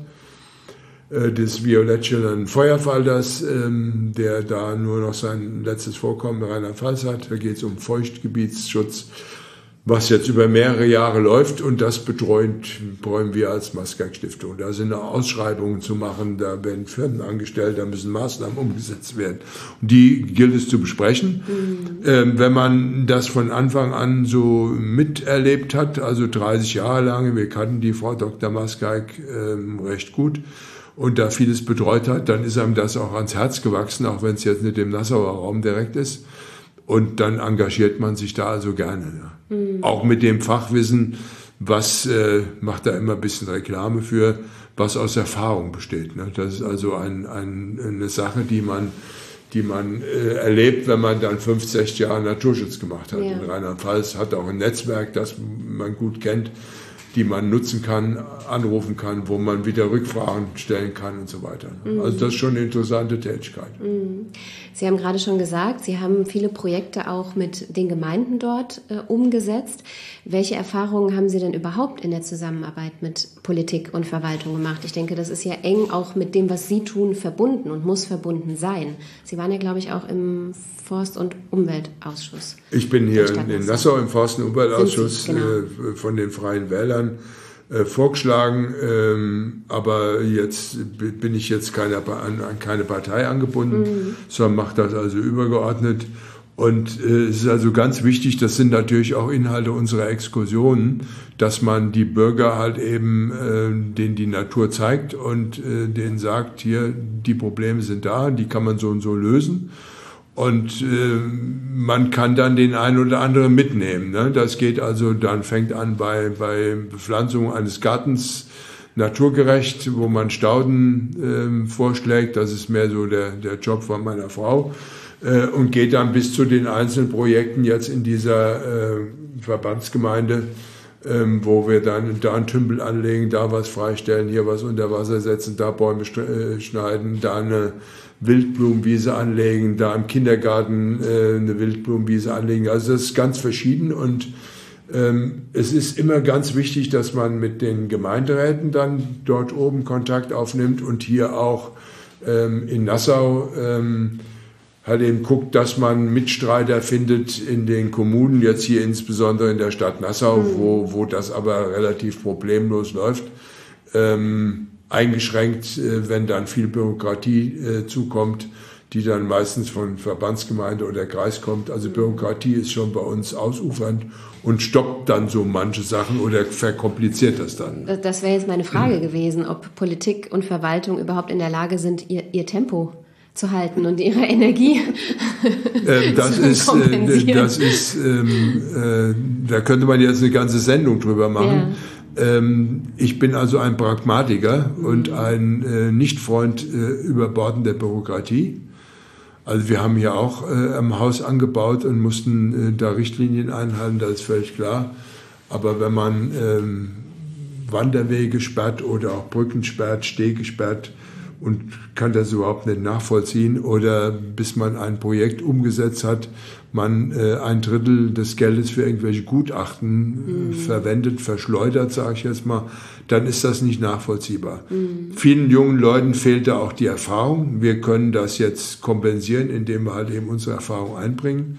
äh, des violettschillernden Feuerfalders, ähm, der da nur noch sein letztes Vorkommen in Rheinland-Pfalz hat. Da geht es um Feuchtgebietsschutz, was jetzt über mehrere Jahre läuft, und das betreuen, betreuen wir als Max-Geig-Stiftung. Da sind Ausschreibungen zu machen, da werden Firmen angestellt, da müssen Maßnahmen umgesetzt werden. Und die gilt es zu besprechen. Mhm. Ähm, wenn man das von Anfang an so miterlebt hat, also dreißig Jahre lang, wir kannten die Frau Doktor Max-Geig ähm, recht gut und da vieles betreut hat, dann ist einem das auch ans Herz gewachsen, auch wenn es jetzt nicht im Nassauer Raum direkt ist. Und dann engagiert man sich da also gerne. Ja. Mhm. Auch mit dem Fachwissen, was äh, macht da immer ein bisschen Reklame für, was aus Erfahrung besteht. Ne? Das ist also ein, ein, eine Sache, die man, die man äh, erlebt, wenn man dann fünf, sechs Jahre Naturschutz gemacht hat. Ja. In Rheinland-Pfalz hat auch ein Netzwerk, das man gut kennt, die man nutzen kann, anrufen kann, wo man wieder Rückfragen stellen kann und so weiter. Mhm. Also das ist schon eine interessante Tätigkeit. Mhm. Sie haben gerade schon gesagt, Sie haben viele Projekte auch mit den Gemeinden dort äh, umgesetzt. Welche Erfahrungen haben Sie denn überhaupt in der Zusammenarbeit mit Politik und Verwaltung gemacht? Ich denke, das ist ja eng auch mit dem, was Sie tun, verbunden und muss verbunden sein. Sie waren ja, glaube ich, auch im Forst- und Umweltausschuss. Ich bin hier in Nassau im Forst- und Umweltausschuss, Sie, genau. äh, von den Freien Wählern äh, vorgeschlagen, ähm, aber jetzt bin ich jetzt keine, an, an keine Partei angebunden, mhm. sondern mache das also übergeordnet. Und äh, es ist also ganz wichtig, das sind natürlich auch Inhalte unserer Exkursionen, dass man die Bürger halt eben, äh, denen die Natur zeigt und äh, denen sagt, hier, die Probleme sind da, die kann man so und so lösen. Und äh, man kann dann den einen oder anderen mitnehmen. Ne? Das geht also, dann fängt an bei, bei Bepflanzung eines Gartens naturgerecht, wo man Stauden äh, vorschlägt. Das ist mehr so der, der Job von meiner Frau. Äh, und geht dann bis zu den einzelnen Projekten jetzt in dieser äh, Verbandsgemeinde, ähm, wo wir dann da einen Tümpel anlegen, da was freistellen, hier was unter Wasser setzen, da Bäume äh, schneiden, da eine Wildblumenwiese anlegen, da im Kindergarten äh, eine Wildblumenwiese anlegen. Also das ist ganz verschieden und ähm, es ist immer ganz wichtig, dass man mit den Gemeinderäten dann dort oben Kontakt aufnimmt und hier auch ähm, in Nassau ähm, halt eben guckt, dass man Mitstreiter findet in den Kommunen, jetzt hier insbesondere in der Stadt Nassau, mhm. wo, wo das aber relativ problemlos läuft. Ähm, eingeschränkt, wenn dann viel Bürokratie äh, zukommt, die dann meistens von Verbandsgemeinde oder Kreis kommt. Also Bürokratie ist schon bei uns ausufernd und stoppt dann so manche Sachen oder verkompliziert das dann. Das wäre jetzt meine Frage mhm. gewesen, ob Politik und Verwaltung überhaupt in der Lage sind, ihr, ihr Tempo zu halten und ihre Energie ähm, das zu ist, kompensieren. Äh, das ist, ähm, äh, da könnte man jetzt eine ganze Sendung drüber machen. Ja. Ich bin also ein Pragmatiker und ein äh, Nicht-Freund äh, überbordender Bürokratie. Also wir haben hier auch äh, am Haus angebaut und mussten äh, da Richtlinien einhalten, das ist völlig klar. Aber wenn man ähm, Wanderwege sperrt oder auch Brücken sperrt, Stege sperrt und kann das überhaupt nicht nachvollziehen oder bis man ein Projekt umgesetzt hat, man äh, ein Drittel des Geldes für irgendwelche Gutachten äh, mhm. verwendet, verschleudert, sage ich jetzt mal, dann ist das nicht nachvollziehbar. Mhm. Vielen jungen Leuten fehlt da auch die Erfahrung. Wir können das jetzt kompensieren, indem wir halt eben unsere Erfahrung einbringen.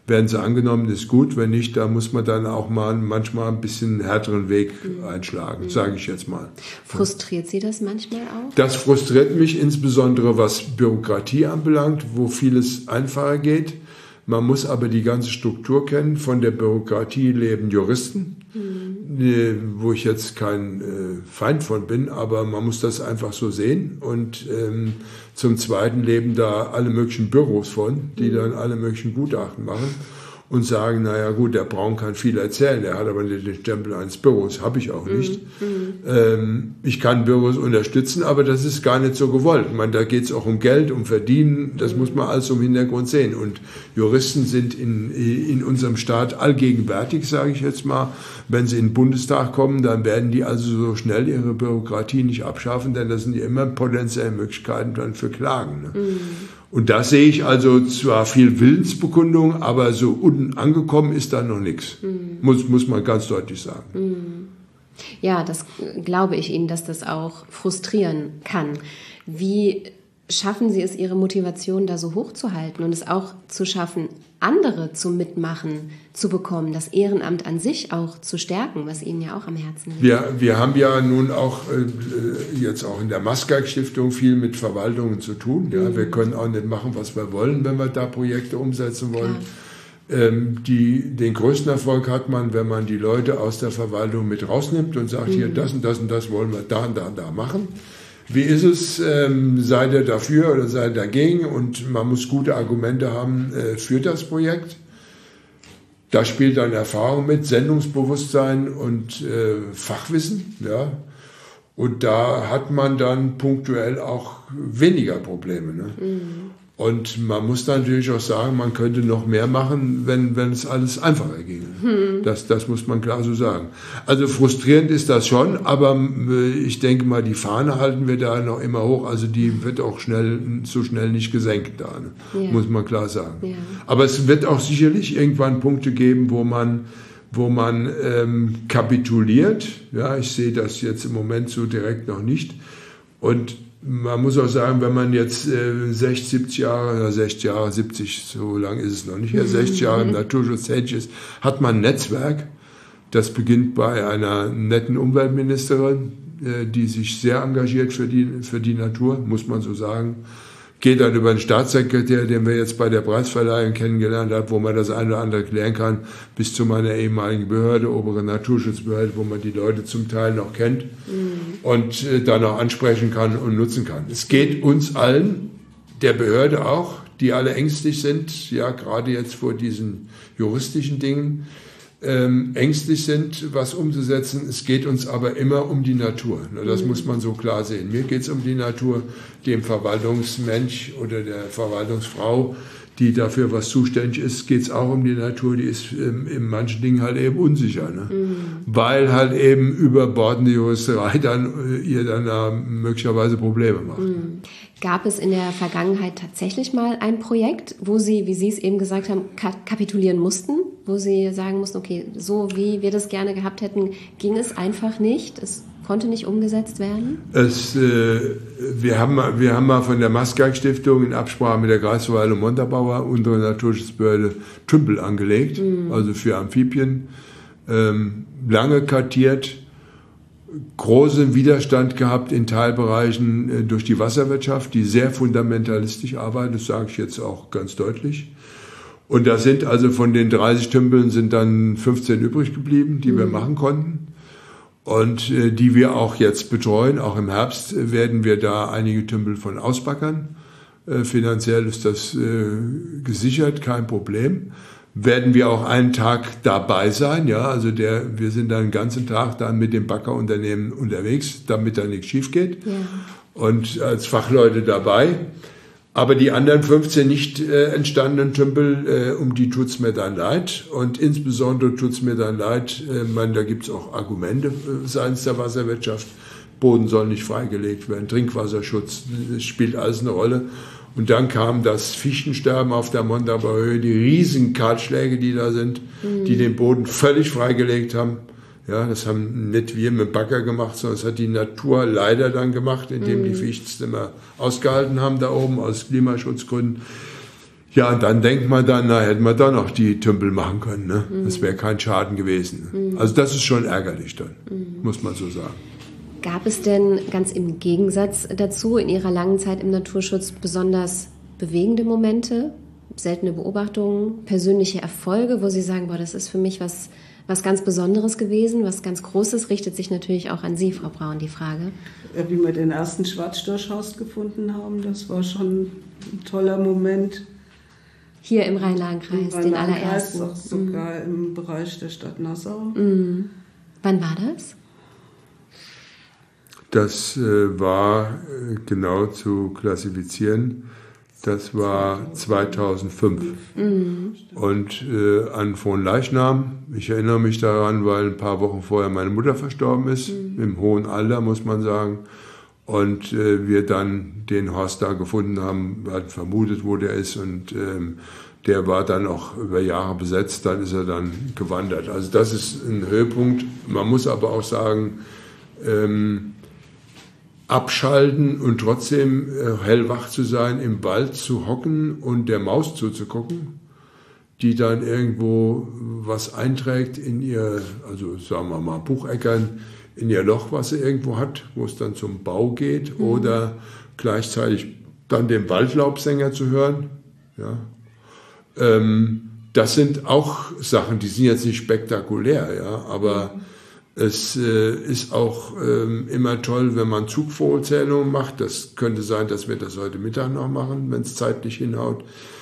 werden sie angenommen, ist gut. Wenn nicht, da muss man dann auch mal manchmal ein bisschen härteren Weg einschlagen, mhm. sage ich jetzt mal. Frustriert Sie das manchmal auch? Das frustriert mich insbesondere, was Bürokratie anbelangt, wo vieles einfacher geht. Man muss aber die ganze Struktur kennen. Von der Bürokratie leben Juristen, mhm. wo ich jetzt kein äh, Feind von bin, aber man muss das einfach so sehen. Und ähm, zum Zweiten leben da alle möglichen Büros von, die mhm. dann alle möglichen Gutachten machen und sagen, naja gut, der Braun kann viel erzählen, der hat aber nicht den Stempel eines Büros, habe ich auch nicht. Mhm. Ähm, ich kann Büros unterstützen, aber das ist gar nicht so gewollt. Ich meine, da geht es auch um Geld, um Verdienen, das mhm. muss man alles im Hintergrund sehen. Und Juristen sind in, in unserem Staat allgegenwärtig, sage ich jetzt mal. Wenn sie in den Bundestag kommen, dann werden die also so schnell ihre Bürokratie nicht abschaffen, denn das sind ja immer potenzielle Möglichkeiten dann für Klagen. Ne? Mhm. Und da sehe ich also zwar viel Willensbekundung, aber so unten angekommen ist da noch nichts. Mhm. Muss, muss man ganz deutlich sagen. Mhm. Ja, das glaube ich Ihnen, dass das auch frustrieren kann. Wie schaffen Sie es, Ihre Motivation da so hoch zu halten und es auch zu schaffen, andere zum Mitmachen zu bekommen, das Ehrenamt an sich auch zu stärken, was Ihnen ja auch am Herzen liegt? Wir, wir haben ja nun auch äh, jetzt auch in der Maskag-Stiftung viel mit Verwaltungen zu tun. Ja? Mhm. Wir können auch nicht machen, was wir wollen, wenn wir da Projekte umsetzen wollen. Ähm, die, den größten Erfolg hat man, wenn man die Leute aus der Verwaltung mit rausnimmt und sagt, mhm. hier, das und das und das wollen wir da und da und da machen. Wie ist es? Ähm, seid ihr dafür oder seid ihr dagegen? Und man muss gute Argumente haben äh, für das Projekt. Da spielt dann Erfahrung mit, Sendungsbewusstsein und äh, Fachwissen. Ja. Und da hat man dann punktuell auch weniger Probleme. Ne? Mhm. Und man muss natürlich auch sagen, man könnte noch mehr machen, wenn, wenn es alles einfacher ginge. Hm. Das, das muss man klar so sagen. Also frustrierend ist das schon, aber ich denke mal, die Fahne halten wir da noch immer hoch. Also die wird auch schnell, so schnell nicht gesenkt da, ne? Ja. Muss man klar sagen. Ja. Aber es wird auch sicherlich irgendwann Punkte geben, wo man, wo man ähm, kapituliert. Ja, ich sehe das jetzt im Moment so direkt noch nicht. Und man muss auch sagen, wenn man jetzt äh, sechzig, siebzig Jahre, oder sechzig Jahre, siebzig, so lange ist es noch nicht, ja, sechzig Jahre im Naturschutz tätig ist, hat man ein Netzwerk. Das beginnt bei einer netten Umweltministerin, äh, die sich sehr engagiert für die, für die Natur, muss man so sagen. Geht dann über den Staatssekretär, den wir jetzt bei der Preisverleihung kennengelernt haben, wo man das eine oder andere klären kann, bis zu meiner ehemaligen Behörde, obere Naturschutzbehörde, wo man die Leute zum Teil noch kennt mhm. und äh, dann auch ansprechen kann und nutzen kann. Es geht uns allen, der Behörde auch, die alle ängstlich sind, ja gerade jetzt vor diesen juristischen Dingen, Ähm, ängstlich sind, was umzusetzen. Es geht uns aber immer um die Natur. Das mhm. muss man so klar sehen. Mir geht es um die Natur, dem Verwaltungsmensch oder der Verwaltungsfrau, die dafür was zuständig ist, geht es auch um die Natur. Die ist ähm, in manchen Dingen halt eben unsicher. Ne? Mhm. Weil halt eben überbordende Juristerei dann äh, ihr dann äh, möglicherweise Probleme macht. Mhm. Gab es in der Vergangenheit tatsächlich mal ein Projekt, wo Sie, wie Sie es eben gesagt haben, ka- kapitulieren mussten? Wo Sie sagen mussten, okay, so wie wir das gerne gehabt hätten, ging es einfach nicht? Es konnte nicht umgesetzt werden? Es, äh, wir, haben, wir haben mal von der Maskag-Stiftung in Absprache mit der Kreisverwaltung Montabaur unsere Naturschutzbehörde Tümpel angelegt, mhm. also für Amphibien, ähm, lange kartiert, großen Widerstand gehabt in Teilbereichen äh, durch die Wasserwirtschaft, die sehr fundamentalistisch arbeitet, das sage ich jetzt auch ganz deutlich. Und da sind also von den dreißig Tümpeln sind dann fünfzehn übrig geblieben, die mhm. wir machen konnten und äh, die wir auch jetzt betreuen. Auch im Herbst äh, werden wir da einige Tümpel von ausbackern. Äh, finanziell ist das äh, gesichert, kein Problem. Werden wir auch einen Tag dabei sein, ja, also der, wir sind dann den ganzen Tag dann mit dem Backerunternehmen unterwegs, damit da nichts schief geht ja. und als Fachleute dabei. Aber die anderen fünfzehn nicht äh, entstandenen Tümpel, äh, um die tut's mir dann leid. Und insbesondere tut's mir dann leid, äh, man, da gibt's auch Argumente äh, seitens der Wasserwirtschaft. Boden soll nicht freigelegt werden, Trinkwasserschutz, das spielt alles eine Rolle. Und dann kam das Fichtensterben auf der Montabaur Höhe, die riesigen Kahlschläge, die da sind, mhm. die den Boden völlig freigelegt haben. Ja, das haben nicht wir mit dem Bagger gemacht, sondern das hat die Natur leider dann gemacht, indem mhm. die Fichten immer ausgehalten haben da oben aus Klimaschutzgründen. Ja, und dann denkt man dann, na, hätten wir da noch die Tümpel machen können. Ne? Mhm. Das wäre kein Schaden gewesen. Mhm. Also das ist schon ärgerlich dann, mhm. muss man so sagen. Gab es denn ganz im Gegensatz dazu in Ihrer langen Zeit im Naturschutz besonders bewegende Momente, seltene Beobachtungen, persönliche Erfolge, wo Sie sagen, boah, das ist für mich was, was ganz Besonderes gewesen, was ganz Großes, richtet sich natürlich auch an Sie, Frau Braun, die Frage. Ja, wie wir den ersten Schwarzstorchhorst gefunden haben, das war schon ein toller Moment. Hier im Rhein-Lahn-Kreis, Im den Rhein-Lahn-Kreis, allerersten. auch sogar mhm. im Bereich der Stadt Nassau. Mhm. Wann war das? Das äh, war äh, genau zu klassifizieren. Das war zweitausendfünf. Mhm. Und äh, an Fronleichnam, ich erinnere mich daran, weil ein paar Wochen vorher meine Mutter verstorben ist, mhm. im hohen Alter, muss man sagen. Und äh, wir dann den Horst da gefunden haben, hatten vermutet, wo der ist. Und ähm, der war dann auch über Jahre besetzt, dann ist er dann gewandert. Also das ist ein Höhepunkt. Man muss aber auch sagen, ähm, abschalten und trotzdem äh, hellwach zu sein, im Wald zu hocken und der Maus zuzugucken, die dann irgendwo was einträgt in ihr, also sagen wir mal Bucheckern, in ihr Loch, was sie irgendwo hat, wo es dann zum Bau geht, mhm. oder gleichzeitig dann den Waldlaubsänger zu hören. Ja. Ähm, das sind auch Sachen, die sind jetzt nicht spektakulär, ja, aber mhm. Es äh, ist auch ähm, immer toll, wenn man Zugvogelzählungen macht. Das könnte sein, dass wir das heute Mittag noch machen, wenn es zeitlich hinhaut.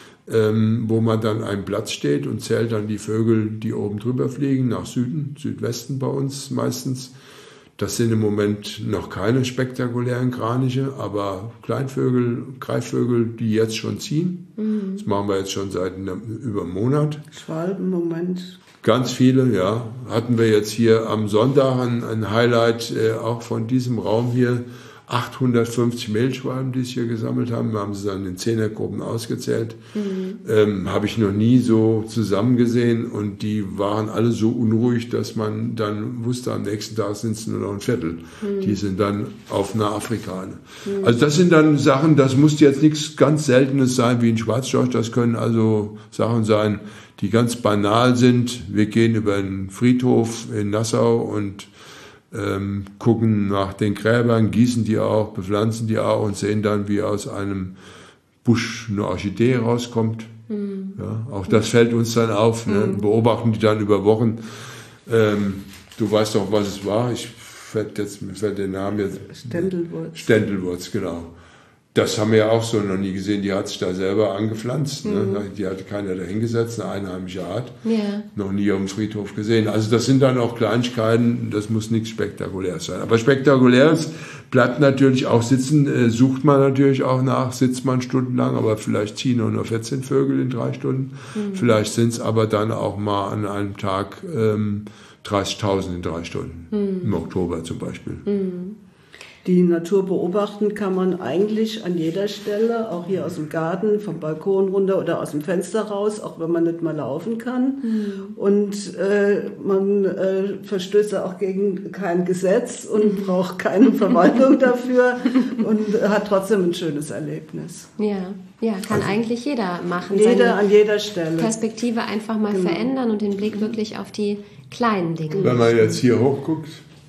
Ähm, wo man dann an einem Platz steht und zählt dann die Vögel, die oben drüber fliegen, nach Süden, Südwesten bei uns meistens. Das sind im Moment noch keine spektakulären Kraniche, aber Kleinvögel, Greifvögel, die jetzt schon ziehen. Mhm. Das machen wir jetzt schon seit einem, über einem Monat. Schwalben im Moment. Ganz viele, ja. Hatten wir jetzt hier am Sonntag ein, ein Highlight äh, auch von diesem Raum hier. achthundertfünfzig Mehlschwalben, die es hier gesammelt haben. Wir haben sie dann in Zehnergruppen ausgezählt. Mhm. Ähm, habe ich noch nie so zusammen gesehen. Und die waren alle so unruhig, dass man dann wusste, am nächsten Tag sind es nur noch ein Viertel. Mhm. Die sind dann auf einer Afrikaner. Mhm. Also das sind dann Sachen, das muss jetzt nichts ganz Seltenes sein wie ein Schwarzstorch. Das können also Sachen sein, die ganz banal sind. Wir gehen über einen Friedhof in Nassau und ähm, gucken nach den Gräbern, gießen die auch, bepflanzen die auch und sehen dann, wie aus einem Busch eine Orchidee rauskommt. Mhm. Ja, auch das fällt uns dann auf. Ne? Mhm. Beobachten die dann über Wochen. Ähm, du weißt doch, was es war. Ich fällt jetzt, mir fällt der Name jetzt. Ständelwurz. Ständelwurz, genau. Das haben wir ja auch so noch nie gesehen. Die hat sich da selber angepflanzt. Mhm. Ne? Die hatte keiner dahingesetzt, eine einheimische Art. Ja. Noch nie auf dem Friedhof gesehen. Also das sind dann auch Kleinigkeiten, das muss nichts Spektakuläres sein. Aber Spektakuläres bleibt natürlich auch sitzen, äh, sucht man natürlich auch nach, sitzt man stundenlang, aber vielleicht ziehen nur noch vierzehn Vögel in drei Stunden. Mhm. Vielleicht sind es aber dann auch mal an einem Tag ähm, dreißigtausend in drei Stunden. Mhm. Im Oktober zum Beispiel. Mhm. Die Natur beobachten kann man eigentlich an jeder Stelle, auch hier aus dem Garten, vom Balkon runter oder aus dem Fenster raus, auch wenn man nicht mal laufen kann. Mhm. Und äh, man äh, verstößt auch gegen kein Gesetz und mhm. braucht keine Verwaltung dafür und hat trotzdem ein schönes Erlebnis. Ja, ja, kann also eigentlich jeder machen. Jeder an jeder Stelle. Perspektive einfach mal genau. verändern und den Blick wirklich auf die kleinen Dinge. Wenn man jetzt hier hochguckt,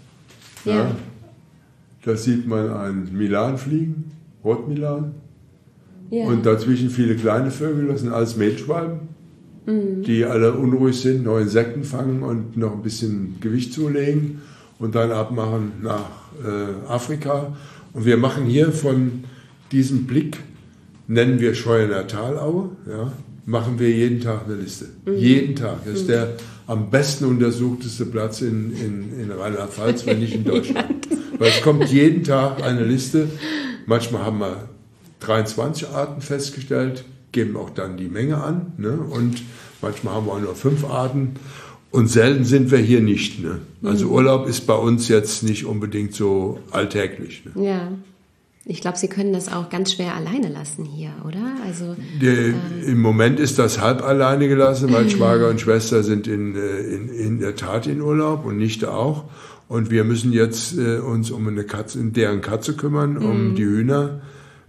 ja. ja da sieht man einen Milan fliegen, Rotmilan. Ja. Und dazwischen viele kleine Vögel, das sind alles Mehlschwalben, mhm. die alle unruhig sind, noch Insekten fangen und noch ein bisschen Gewicht zulegen und dann abmachen nach äh, Afrika. Und wir machen hier von diesem Blick, nennen wir Scheuerner Talaue, ja, machen wir jeden Tag eine Liste. Mhm. Jeden Tag. Das ist mhm. der am besten untersuchteste Platz in, in, in Rheinland-Pfalz, wenn nicht in Deutschland. Weil es kommt jeden Tag eine Liste. Manchmal haben wir dreiundzwanzig Arten festgestellt, geben auch dann die Menge an. Ne? Und manchmal haben wir auch nur fünf Arten. Und selten sind wir hier nicht. Ne? Also Urlaub ist bei uns jetzt nicht unbedingt so alltäglich. Ne? Ja. Ich glaube, Sie können das auch ganz schwer alleine lassen hier, oder? Also Die, äh, Im Moment ist das halb alleine gelassen, weil Schwager und Schwester sind in, in, in der Tat in Urlaub und Nichte auch. Und wir müssen jetzt äh, uns um eine Katze, deren Katze kümmern, um mm. die Hühner.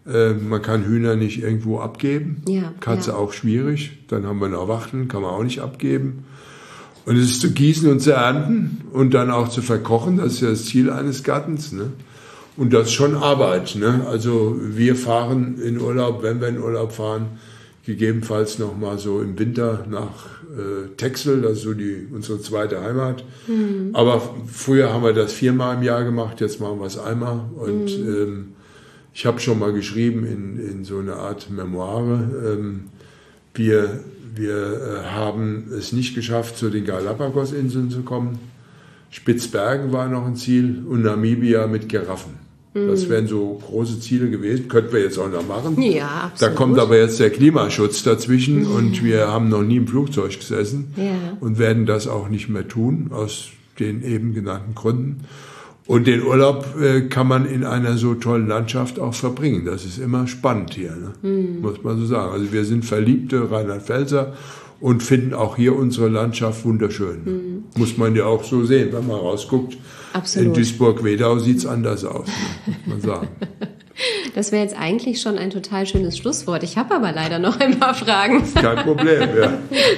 Äh, man kann Hühner nicht irgendwo abgeben. Ja, Katze ja. auch schwierig. Dann haben wir noch Wachteln, kann man auch nicht abgeben. Und es ist zu gießen und zu ernten und dann auch zu verkochen. Das ist ja das Ziel eines Gartens. Ne? Und das ist schon Arbeit. Ne? Also wir fahren in Urlaub, wenn wir in Urlaub fahren, gegebenenfalls noch mal so im Winter nach äh, Texel, das ist so die, unsere zweite Heimat. Mhm. Aber früher haben wir das viermal im Jahr gemacht, jetzt machen wir es einmal. Und mhm. ähm, ich habe schon mal geschrieben in, in so eine Art Memoire, ähm, wir, wir äh, haben es nicht geschafft, zu den Galapagos-Inseln zu kommen. Spitzbergen war noch ein Ziel und Namibia mit Giraffen. Das wären so große Ziele gewesen. Könnten wir jetzt auch noch machen. Ja, absolut. Da kommt aber jetzt der Klimaschutz dazwischen mhm. und wir haben noch nie im Flugzeug gesessen ja. und werden das auch nicht mehr tun, aus den eben genannten Gründen. Und den Urlaub äh, kann man in einer so tollen Landschaft auch verbringen. Das ist immer spannend hier, ne? mhm. muss man so sagen. Also wir sind verliebte Rheinland-Pfälzer und finden auch hier unsere Landschaft wunderschön. Mhm. Muss man ja auch so sehen, wenn man rausguckt. Absolut. In Duisburg-Wedau sieht es anders aus, ne? muss man sagen. Das wäre jetzt eigentlich schon ein total schönes Schlusswort. Ich habe aber leider noch ein paar Fragen. Kein Problem, ja.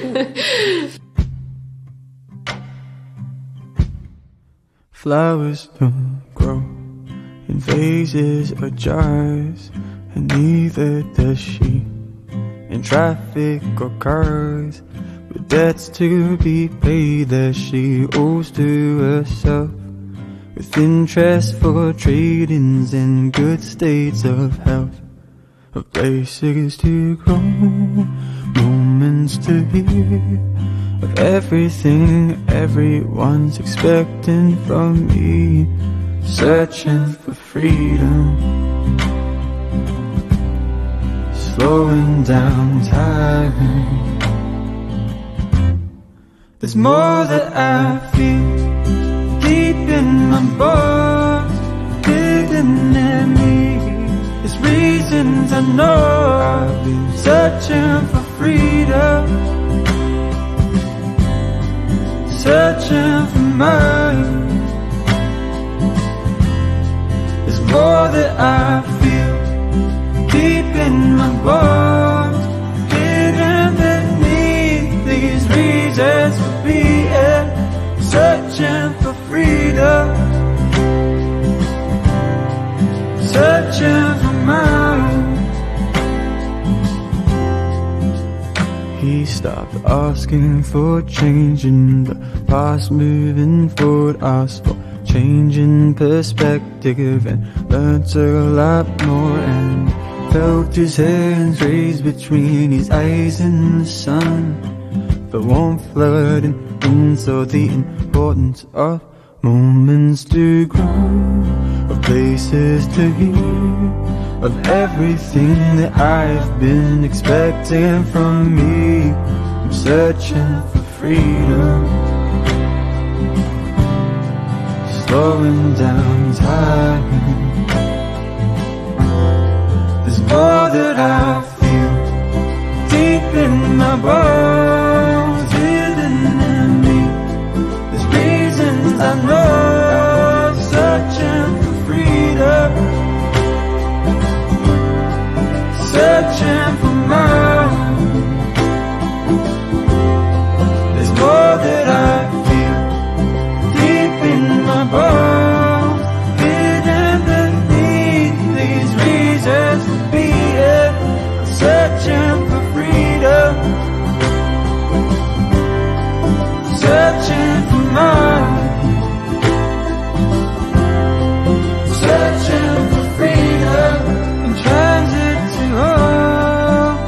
Flowers don't grow in vases or jars, and neither does she in traffic or cars, with debts to be paid that she owes to herself, with interest for trade-ins and good states of health, of places to grow, moments to hear, of everything everyone's expecting from me, searching for freedom, slowing down time. There's more that I feel deep in my bones, hidden in me. There's reasons I know I've been searching for freedom, searching for mine. There's more that I feel deep in my bones, hidden beneath these reasons for being, searching for freedom, searching for mine. He stopped asking for change in the past, moving forward, asked for changing perspective, and learned a lot more, and felt his hands raised between his eyes in the sun. The warmth flooding in, saw the importance of moments to grow, of places to hear, of everything that I've been expecting from me. I'm searching for freedom, slowing down time. There's more that I feel deep in my bones, hidden in me. There's reasons I know, searching for freedom, searching for mine. There's more that I feel deep in my bones, hidden beneath these reasons for being. I'm searching for freedom, searching for mine, searching for freedom, in transit to home.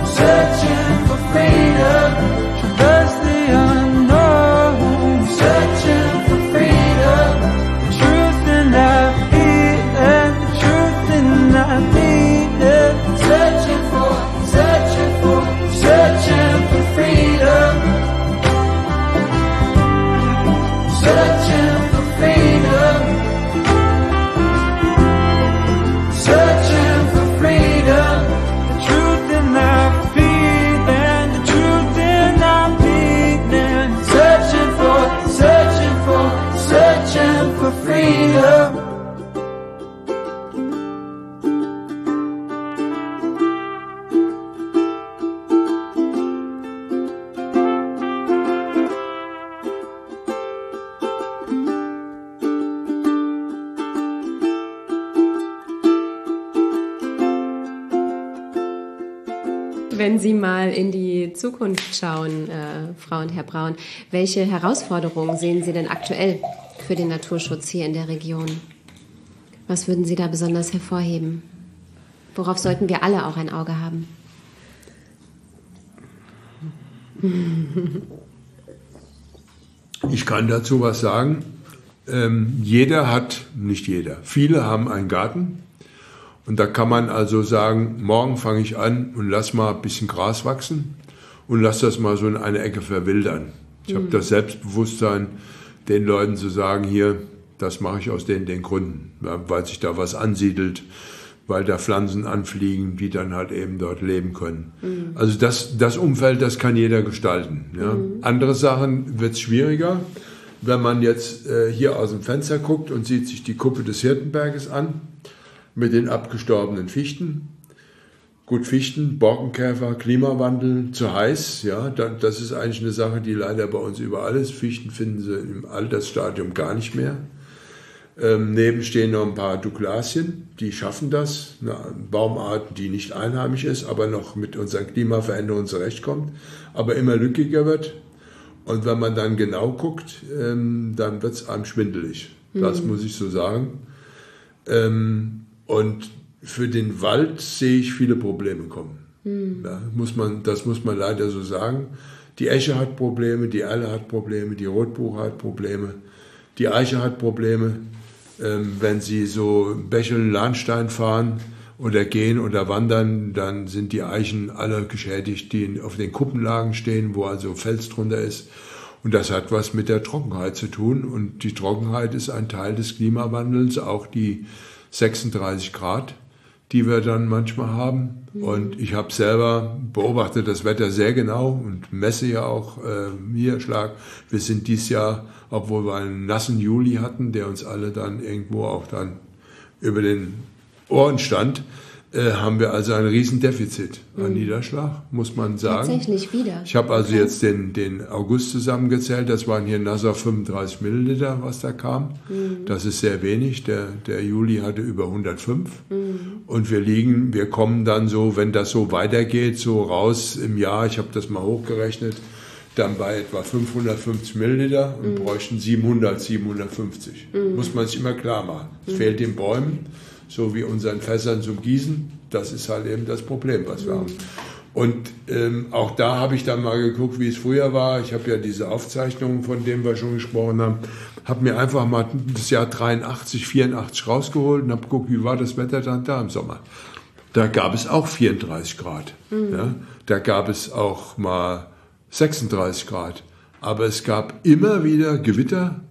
Wenn Sie mal in die Zukunft schauen, äh, Frau und Herr Braun, welche Herausforderungen sehen Sie denn aktuell für den Naturschutz hier in der Region? Was würden Sie da besonders hervorheben? Worauf sollten wir alle auch ein Auge haben? Ich kann dazu was sagen. Ähm, jeder hat, nicht jeder, viele haben einen Garten. Und da kann man also sagen, morgen fange ich an und lass mal ein bisschen Gras wachsen und lass das mal so in eine Ecke verwildern. Ich mhm. habe das Selbstbewusstsein, den Leuten zu sagen, hier, das mache ich aus den, den Gründen, ja, weil sich da was ansiedelt, weil da Pflanzen anfliegen, die dann halt eben dort leben können. Mhm. Also das, das Umfeld, das kann jeder gestalten. Ja. Mhm. Andere Sachen wird es schwieriger. Wenn man jetzt äh, hier aus dem Fenster guckt und sieht sich die Kuppe des Hirtenberges an, mit den abgestorbenen Fichten. Gut, Fichten, Borkenkäfer, Klimawandel, zu heiß, ja, das ist eigentlich eine Sache, die leider bei uns überall ist. Fichten finden Sie im Altersstadium gar nicht mehr. Ähm, neben stehen noch ein paar Douglasien, die schaffen das, eine Baumart, die nicht einheimisch ist, aber noch mit unseren Klimaveränderungen zurechtkommt, aber immer lückiger wird. Und wenn man dann genau guckt, ähm, dann wird es einem schwindelig. Das mhm. muss ich so sagen. Ähm, Und für den Wald sehe ich viele Probleme kommen. Mhm. Ja, muss man, das muss man leider so sagen. Die Esche hat Probleme, die Erle hat Probleme, die Rotbuche hat Probleme, die Eiche hat Probleme. Ähm, wenn Sie so Bächel-Lahnstein fahren oder gehen oder wandern, dann sind die Eichen alle geschädigt, die auf den Kuppenlagen stehen, wo also Fels drunter ist. Und das hat was mit der Trockenheit zu tun. Und die Trockenheit ist ein Teil des Klimawandels, auch die sechsunddreißig Grad, die wir dann manchmal haben. Mhm. Und ich habe selber beobachtet das Wetter sehr genau und messe ja auch äh, Niederschlag. Wir sind dieses Jahr, obwohl wir einen nassen Juli hatten, der uns alle dann irgendwo auch dann über den Ohren stand, äh, haben wir also ein Riesendefizit mhm. an Niederschlag, muss man sagen. Tatsächlich wieder. Ich habe also okay. jetzt den, den August zusammengezählt, das waren hier in Nassau fünfunddreißig Milliliter, was da kam. Mhm. Das ist sehr wenig, der, der Juli hatte über hundertfünf. Mhm. Und wir liegen, wir kommen dann so, wenn das so weitergeht, so raus im Jahr, ich habe das mal hochgerechnet, dann bei etwa fünfhundertfünfzig Milliliter und mhm. bräuchten siebenhundert, siebenhundertfünfzig. Mhm. Muss man sich immer klar machen. Es mhm. fehlt den Bäumen, so wie unseren Fässern zum Gießen. Das ist halt eben das Problem, was wir mhm. haben. Und ähm, auch da habe ich dann mal geguckt, wie es früher war. Ich habe ja diese Aufzeichnungen, von denen wir schon gesprochen haben, habe mir einfach mal das Jahr dreiundachtzig, vierundachtzig rausgeholt und habe geguckt, wie war das Wetter dann da im Sommer. Da gab es auch vierunddreißig Grad. Mhm. Ja? Da gab es auch mal sechsunddreißig Grad. Aber es gab immer wieder Gewitter,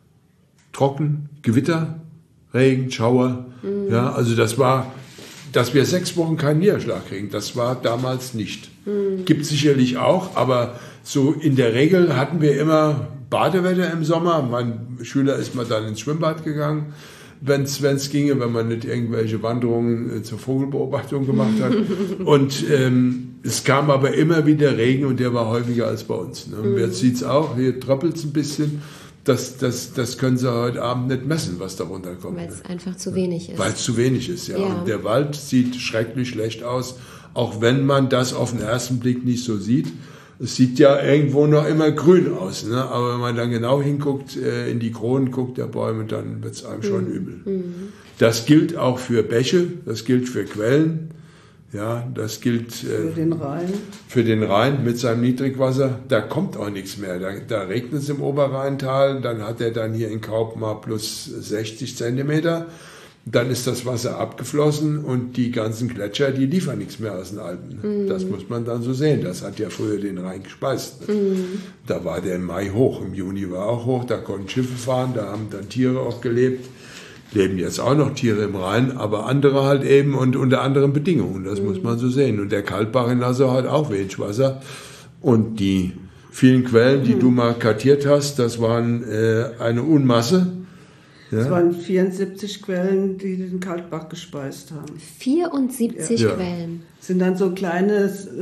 trocken, Gewitter, Regen, Schauer. Mhm. Ja, also das war, dass wir sechs Wochen keinen Niederschlag kriegen, das war damals nicht. Mhm. Gibt sicherlich auch, aber so in der Regel hatten wir immer Badewetter im Sommer. Mein Schüler ist mal dann ins Schwimmbad gegangen, wenn es ginge, wenn man nicht irgendwelche Wanderungen äh, zur Vogelbeobachtung gemacht hat. Und ähm, es kam aber immer wieder Regen und der war häufiger als bei uns. Ne? Und jetzt sieht es auch, hier tröppelt es ein bisschen. Das, das, das können Sie heute Abend nicht messen, was da runterkommt. Weil es einfach zu wenig ist. Weil es zu wenig ist, ja. ja. Und der Wald sieht schrecklich schlecht aus, auch wenn man das auf den ersten Blick nicht so sieht. Es sieht ja irgendwo noch immer grün aus, ne? Aber wenn man dann genau hinguckt, äh, in die Kronen guckt der Bäume, dann wird es einem schon mhm. übel. Mhm. Das gilt auch für Bäche, das gilt für Quellen. Ja, das gilt äh, für den Rhein. Für den Rhein mit seinem Niedrigwasser. Da kommt auch nichts mehr. Da, da regnet es im Oberrheintal, dann hat er dann hier in Kaup mal plus sechzig Zentimeter. Dann ist das Wasser abgeflossen und die ganzen Gletscher, die liefern nichts mehr aus den Alpen. Mhm. Das muss man dann so sehen. Das hat ja früher den Rhein gespeist. Mhm. Da war der im Mai hoch, im Juni war auch hoch, da konnten Schiffe fahren, da haben dann Tiere auch gelebt. Leben jetzt auch noch Tiere im Rhein, aber andere halt eben und unter anderen Bedingungen. Das mhm. muss man so sehen. Und der Kaltbach in Nassau hat auch wenig Wasser. Und die vielen Quellen, die mhm. du mal kartiert hast, das waren äh, eine Unmasse. Ja? Es waren vierundsiebzig Quellen, die den Kaltbach gespeist haben. vierundsiebzig ja. Quellen? Das sind dann so kleine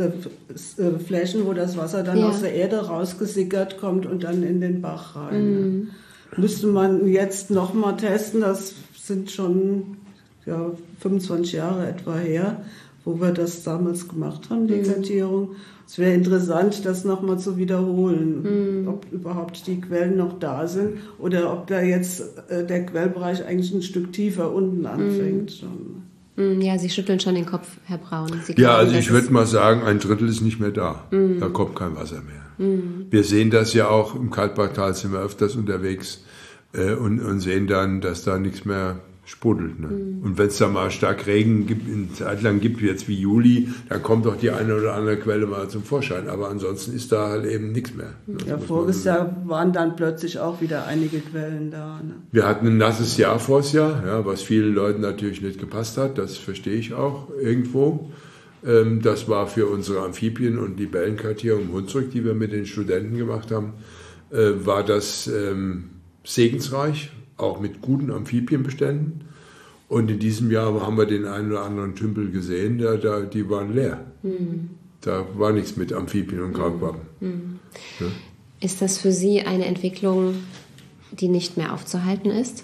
äh, Flächen, wo das Wasser dann ja. aus der Erde rausgesickert kommt und dann in den Bach rein. Mhm. Müsste man jetzt nochmal testen, das sind schon ja, fünfundzwanzig Jahre etwa her, wo wir das damals gemacht haben, die mhm. Kartierung. Es wäre interessant, das nochmal zu wiederholen, mhm. ob überhaupt die Quellen noch da sind oder ob da jetzt äh, der Quellbereich eigentlich ein Stück tiefer unten anfängt. Mhm. Ja, Sie schütteln schon den Kopf, Herr Braun. Sie ja, glauben, also ich würde mal sagen, ein Drittel ist nicht mehr da. Mhm. Da kommt kein Wasser mehr. Mhm. Wir sehen das ja auch, im Kaltbachtal sind wir öfters unterwegs äh, und, und sehen dann, dass da nichts mehr sprudelt. Ne? Mhm. Und wenn es da mal stark Regen gibt, eine Zeit lang gibt, jetzt wie Juli, dann kommt doch die eine oder andere Quelle mal zum Vorschein. Aber ansonsten ist da halt eben nichts mehr. Ne? Ja, voriges Jahr waren dann plötzlich auch wieder einige Quellen da. Ne? Wir hatten ein nasses Jahr vors Jahr, ja, was vielen Leuten natürlich nicht gepasst hat. Das verstehe ich auch irgendwo. Ähm, das war für unsere Amphibien- und Libellenkartierung im Hunsrück, die wir mit den Studenten gemacht haben, äh, war das ähm, segensreich. Auch mit guten Amphibienbeständen. Und in diesem Jahr haben wir den einen oder anderen Tümpel gesehen, da, da, die waren leer. Mhm. Da war nichts mit Amphibien und Kalkwappen. Mhm. Ja? Ist das für Sie eine Entwicklung, die nicht mehr aufzuhalten ist?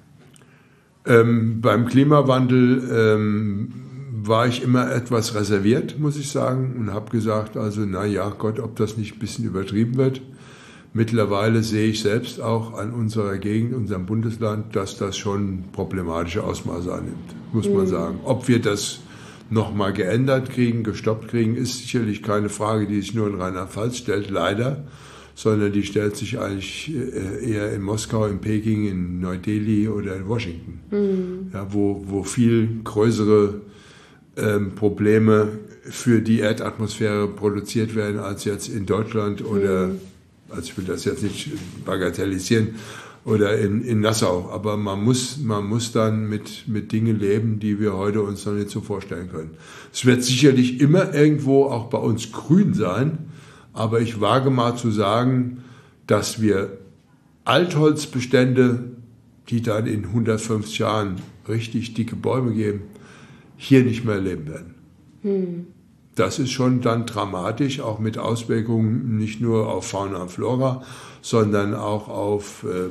Ähm, beim Klimawandel ähm, war ich immer etwas reserviert, muss ich sagen, und habe gesagt, also na ja, Gott, ob das nicht ein bisschen übertrieben wird. Mittlerweile sehe ich selbst auch an unserer Gegend, unserem Bundesland, dass das schon problematische Ausmaße annimmt, muss man sagen. Ob wir das nochmal geändert kriegen, gestoppt kriegen, ist sicherlich keine Frage, die sich nur in Rheinland-Pfalz stellt, leider, sondern die stellt sich eigentlich eher in Moskau, in Peking, in Neu-Delhi oder in Washington, mhm. ja, wo, wo viel größere ähm, Probleme für die Erdatmosphäre produziert werden als jetzt in Deutschland oder mhm. also ich will das jetzt nicht bagatellisieren, oder in, in Nassau, aber man muss, man muss dann mit, mit Dingen leben, die wir heute uns noch nicht so vorstellen können. Es wird sicherlich immer irgendwo auch bei uns grün sein, aber ich wage mal zu sagen, dass wir Altholzbestände, die dann in hundertfünfzig Jahren richtig dicke Bäume geben, hier nicht mehr leben werden. Hm. Das ist schon dann dramatisch, auch mit Auswirkungen nicht nur auf Fauna und Flora, sondern auch auf äh,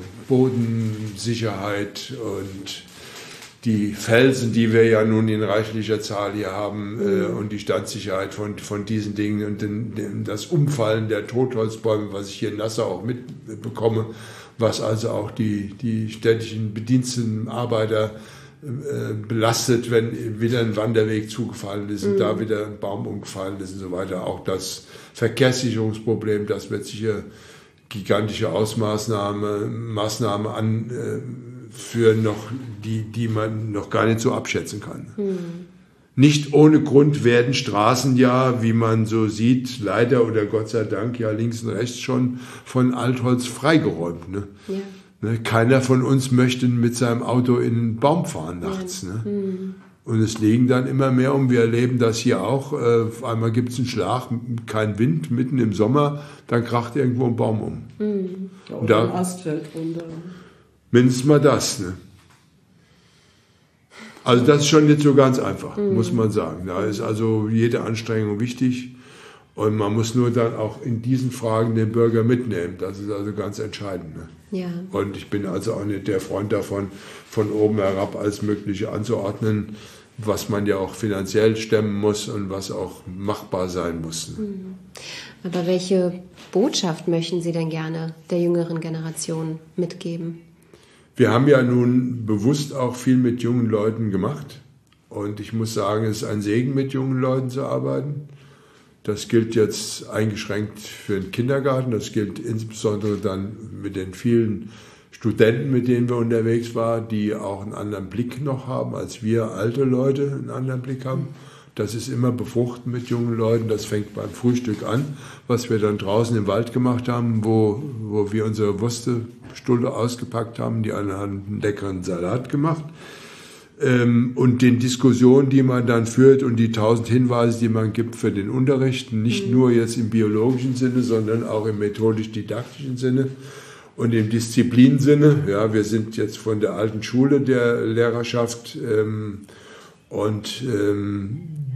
Bodensicherheit und die Felsen, die wir ja nun in reichlicher Zahl hier haben, äh, und die Standsicherheit von, von diesen Dingen und den, den, das Umfallen der Totholzbäume, was ich hier in Nassau auch mitbekomme, was also auch die, die städtischen Bediensteten, Arbeiter belastet, wenn wieder ein Wanderweg zugefallen ist und mhm. da wieder ein Baum umgefallen ist und so weiter. Auch das Verkehrssicherungsproblem, das wird sicher gigantische Ausmaßnahme, Maßnahmen anführen, noch, die, die man noch gar nicht so abschätzen kann. Mhm. Nicht ohne Grund werden Straßen ja, wie man so sieht, leider oder Gott sei Dank, ja links und rechts schon von Altholz freigeräumt. Ne? Ja. Ne, keiner von uns möchte mit seinem Auto in einen Baum fahren nachts. Ne? Mhm. Und es liegen dann immer mehr um. Wir erleben das hier auch. Äh, auf einmal gibt es einen Schlag, kein Wind, mitten im Sommer, dann kracht irgendwo ein Baum um. Mhm. Ja, und da, ein Ast fällt runter. Mindestens mal das. Ne? Also das ist schon nicht so ganz einfach, mhm. muss man sagen. Da ist also jede Anstrengung wichtig. Und man muss nur dann auch in diesen Fragen den Bürger mitnehmen. Das ist also ganz entscheidend. Ne? Ja. Und ich bin also auch nicht der Freund davon, von oben herab alles Mögliche anzuordnen, was man ja auch finanziell stemmen muss und was auch machbar sein muss. Ne? Aber welche Botschaft möchten Sie denn gerne der jüngeren Generation mitgeben? Wir haben ja nun bewusst auch viel mit jungen Leuten gemacht. Und ich muss sagen, es ist ein Segen, mit jungen Leuten zu arbeiten. Das gilt jetzt eingeschränkt für den Kindergarten, das gilt insbesondere dann mit den vielen Studenten, mit denen wir unterwegs waren, die auch einen anderen Blick noch haben, als wir alte Leute einen anderen Blick haben. Das ist immer befruchten mit jungen Leuten, das fängt beim Frühstück an, was wir dann draußen im Wald gemacht haben, wo, wo wir unsere Wurstestulle ausgepackt haben, die anderen haben einen leckeren Salat gemacht. Und den Diskussionen, die man dann führt und die tausend Hinweise, die man gibt für den Unterricht, nicht mhm. nur jetzt im biologischen Sinne, sondern auch im methodisch-didaktischen Sinne und im Disziplinsinne. Ja, wir sind jetzt von der alten Schule der Lehrerschaft ähm, und ähm,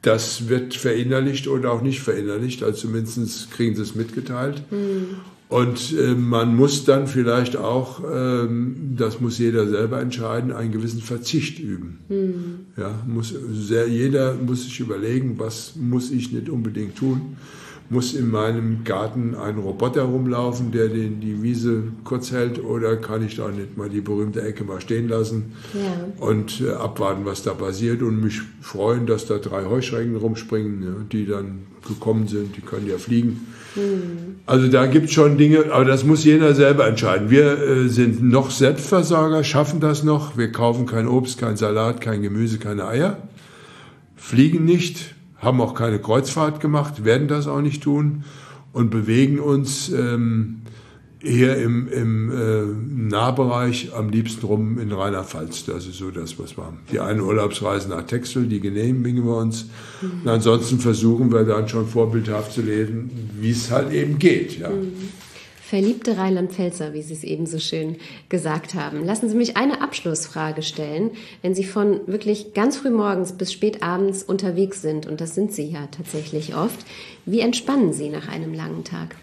das wird verinnerlicht oder auch nicht verinnerlicht, also zumindest kriegen sie es mitgeteilt. Mhm. Und äh, man muss dann vielleicht auch, ähm, das muss jeder selber entscheiden, einen gewissen Verzicht üben. Mhm. Ja, muss sehr, jeder muss sich überlegen, was muss ich nicht unbedingt tun. Muss in meinem Garten ein Roboter rumlaufen, der den, die Wiese kurz hält, oder kann ich da nicht mal die berühmte Ecke mal stehen lassen ja. und äh, abwarten, was da passiert und mich freuen, dass da drei Heuschrecken rumspringen, ja, die dann gekommen sind, die können ja fliegen. Mhm. Also da gibt es schon Dinge, aber das muss jeder selber entscheiden. Wir äh, sind noch Selbstversorger, schaffen das noch. Wir kaufen kein Obst, kein Salat, kein Gemüse, keine Eier, fliegen nicht, haben auch keine Kreuzfahrt gemacht, werden das auch nicht tun und bewegen uns ähm, eher im, im äh, Nahbereich, am liebsten rum in Rheinland-Pfalz. Das ist so das, was wir haben. Die eine Urlaubsreise nach Texel, die genehmigen wir uns. Mhm. Und ansonsten versuchen wir dann schon vorbildhaft zu leben, wie es halt eben geht. Ja. Mhm. Verliebte Rheinland-Pfälzer, wie Sie es eben so schön gesagt haben. Lassen Sie mich eine Abschlussfrage stellen. Wenn Sie von wirklich ganz früh morgens bis spät abends unterwegs sind, und das sind Sie ja tatsächlich oft, wie entspannen Sie nach einem langen Tag?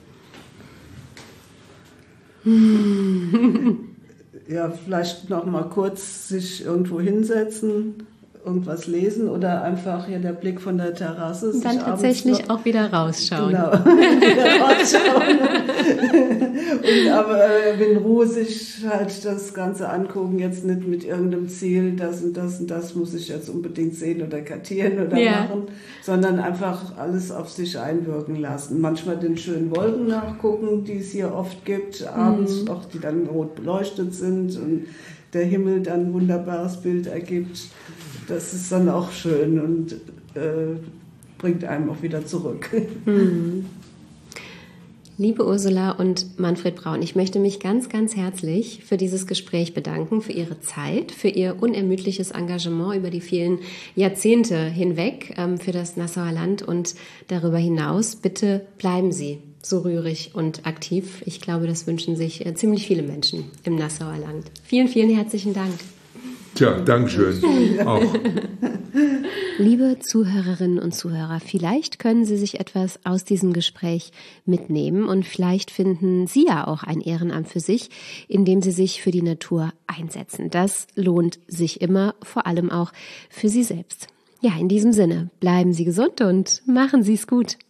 Ja, vielleicht noch mal kurz sich irgendwo hinsetzen, irgendwas lesen oder einfach hier der Blick von der Terrasse. Und dann tatsächlich noch, auch wieder rausschauen. Genau, wieder rausschauen. Und aber in Ruhe sich halt das Ganze angucken, jetzt nicht mit irgendeinem Ziel, das und das und das muss ich jetzt unbedingt sehen oder kartieren oder ja. machen, sondern einfach alles auf sich einwirken lassen. Manchmal den schönen Wolken nachgucken, die es hier oft gibt, abends, mhm. auch die dann rot beleuchtet sind und der Himmel dann ein wunderbares Bild ergibt. Das ist dann auch schön und äh, bringt einem auch wieder zurück. Mhm. Liebe Ursula und Manfred Braun, ich möchte mich ganz, ganz herzlich für dieses Gespräch bedanken, für Ihre Zeit, für Ihr unermüdliches Engagement über die vielen Jahrzehnte hinweg ähm, für das Nassauer Land und darüber hinaus. Bitte bleiben Sie so rührig und aktiv. Ich glaube, das wünschen sich äh, ziemlich viele Menschen im Nassauer Land. Vielen, vielen herzlichen Dank. Tja, Dankeschön. Auch. Liebe Zuhörerinnen und Zuhörer, vielleicht können Sie sich etwas aus diesem Gespräch mitnehmen und vielleicht finden Sie ja auch ein Ehrenamt für sich, in dem Sie sich für die Natur einsetzen. Das lohnt sich immer, vor allem auch für Sie selbst. Ja, in diesem Sinne, bleiben Sie gesund und machen Sie es gut.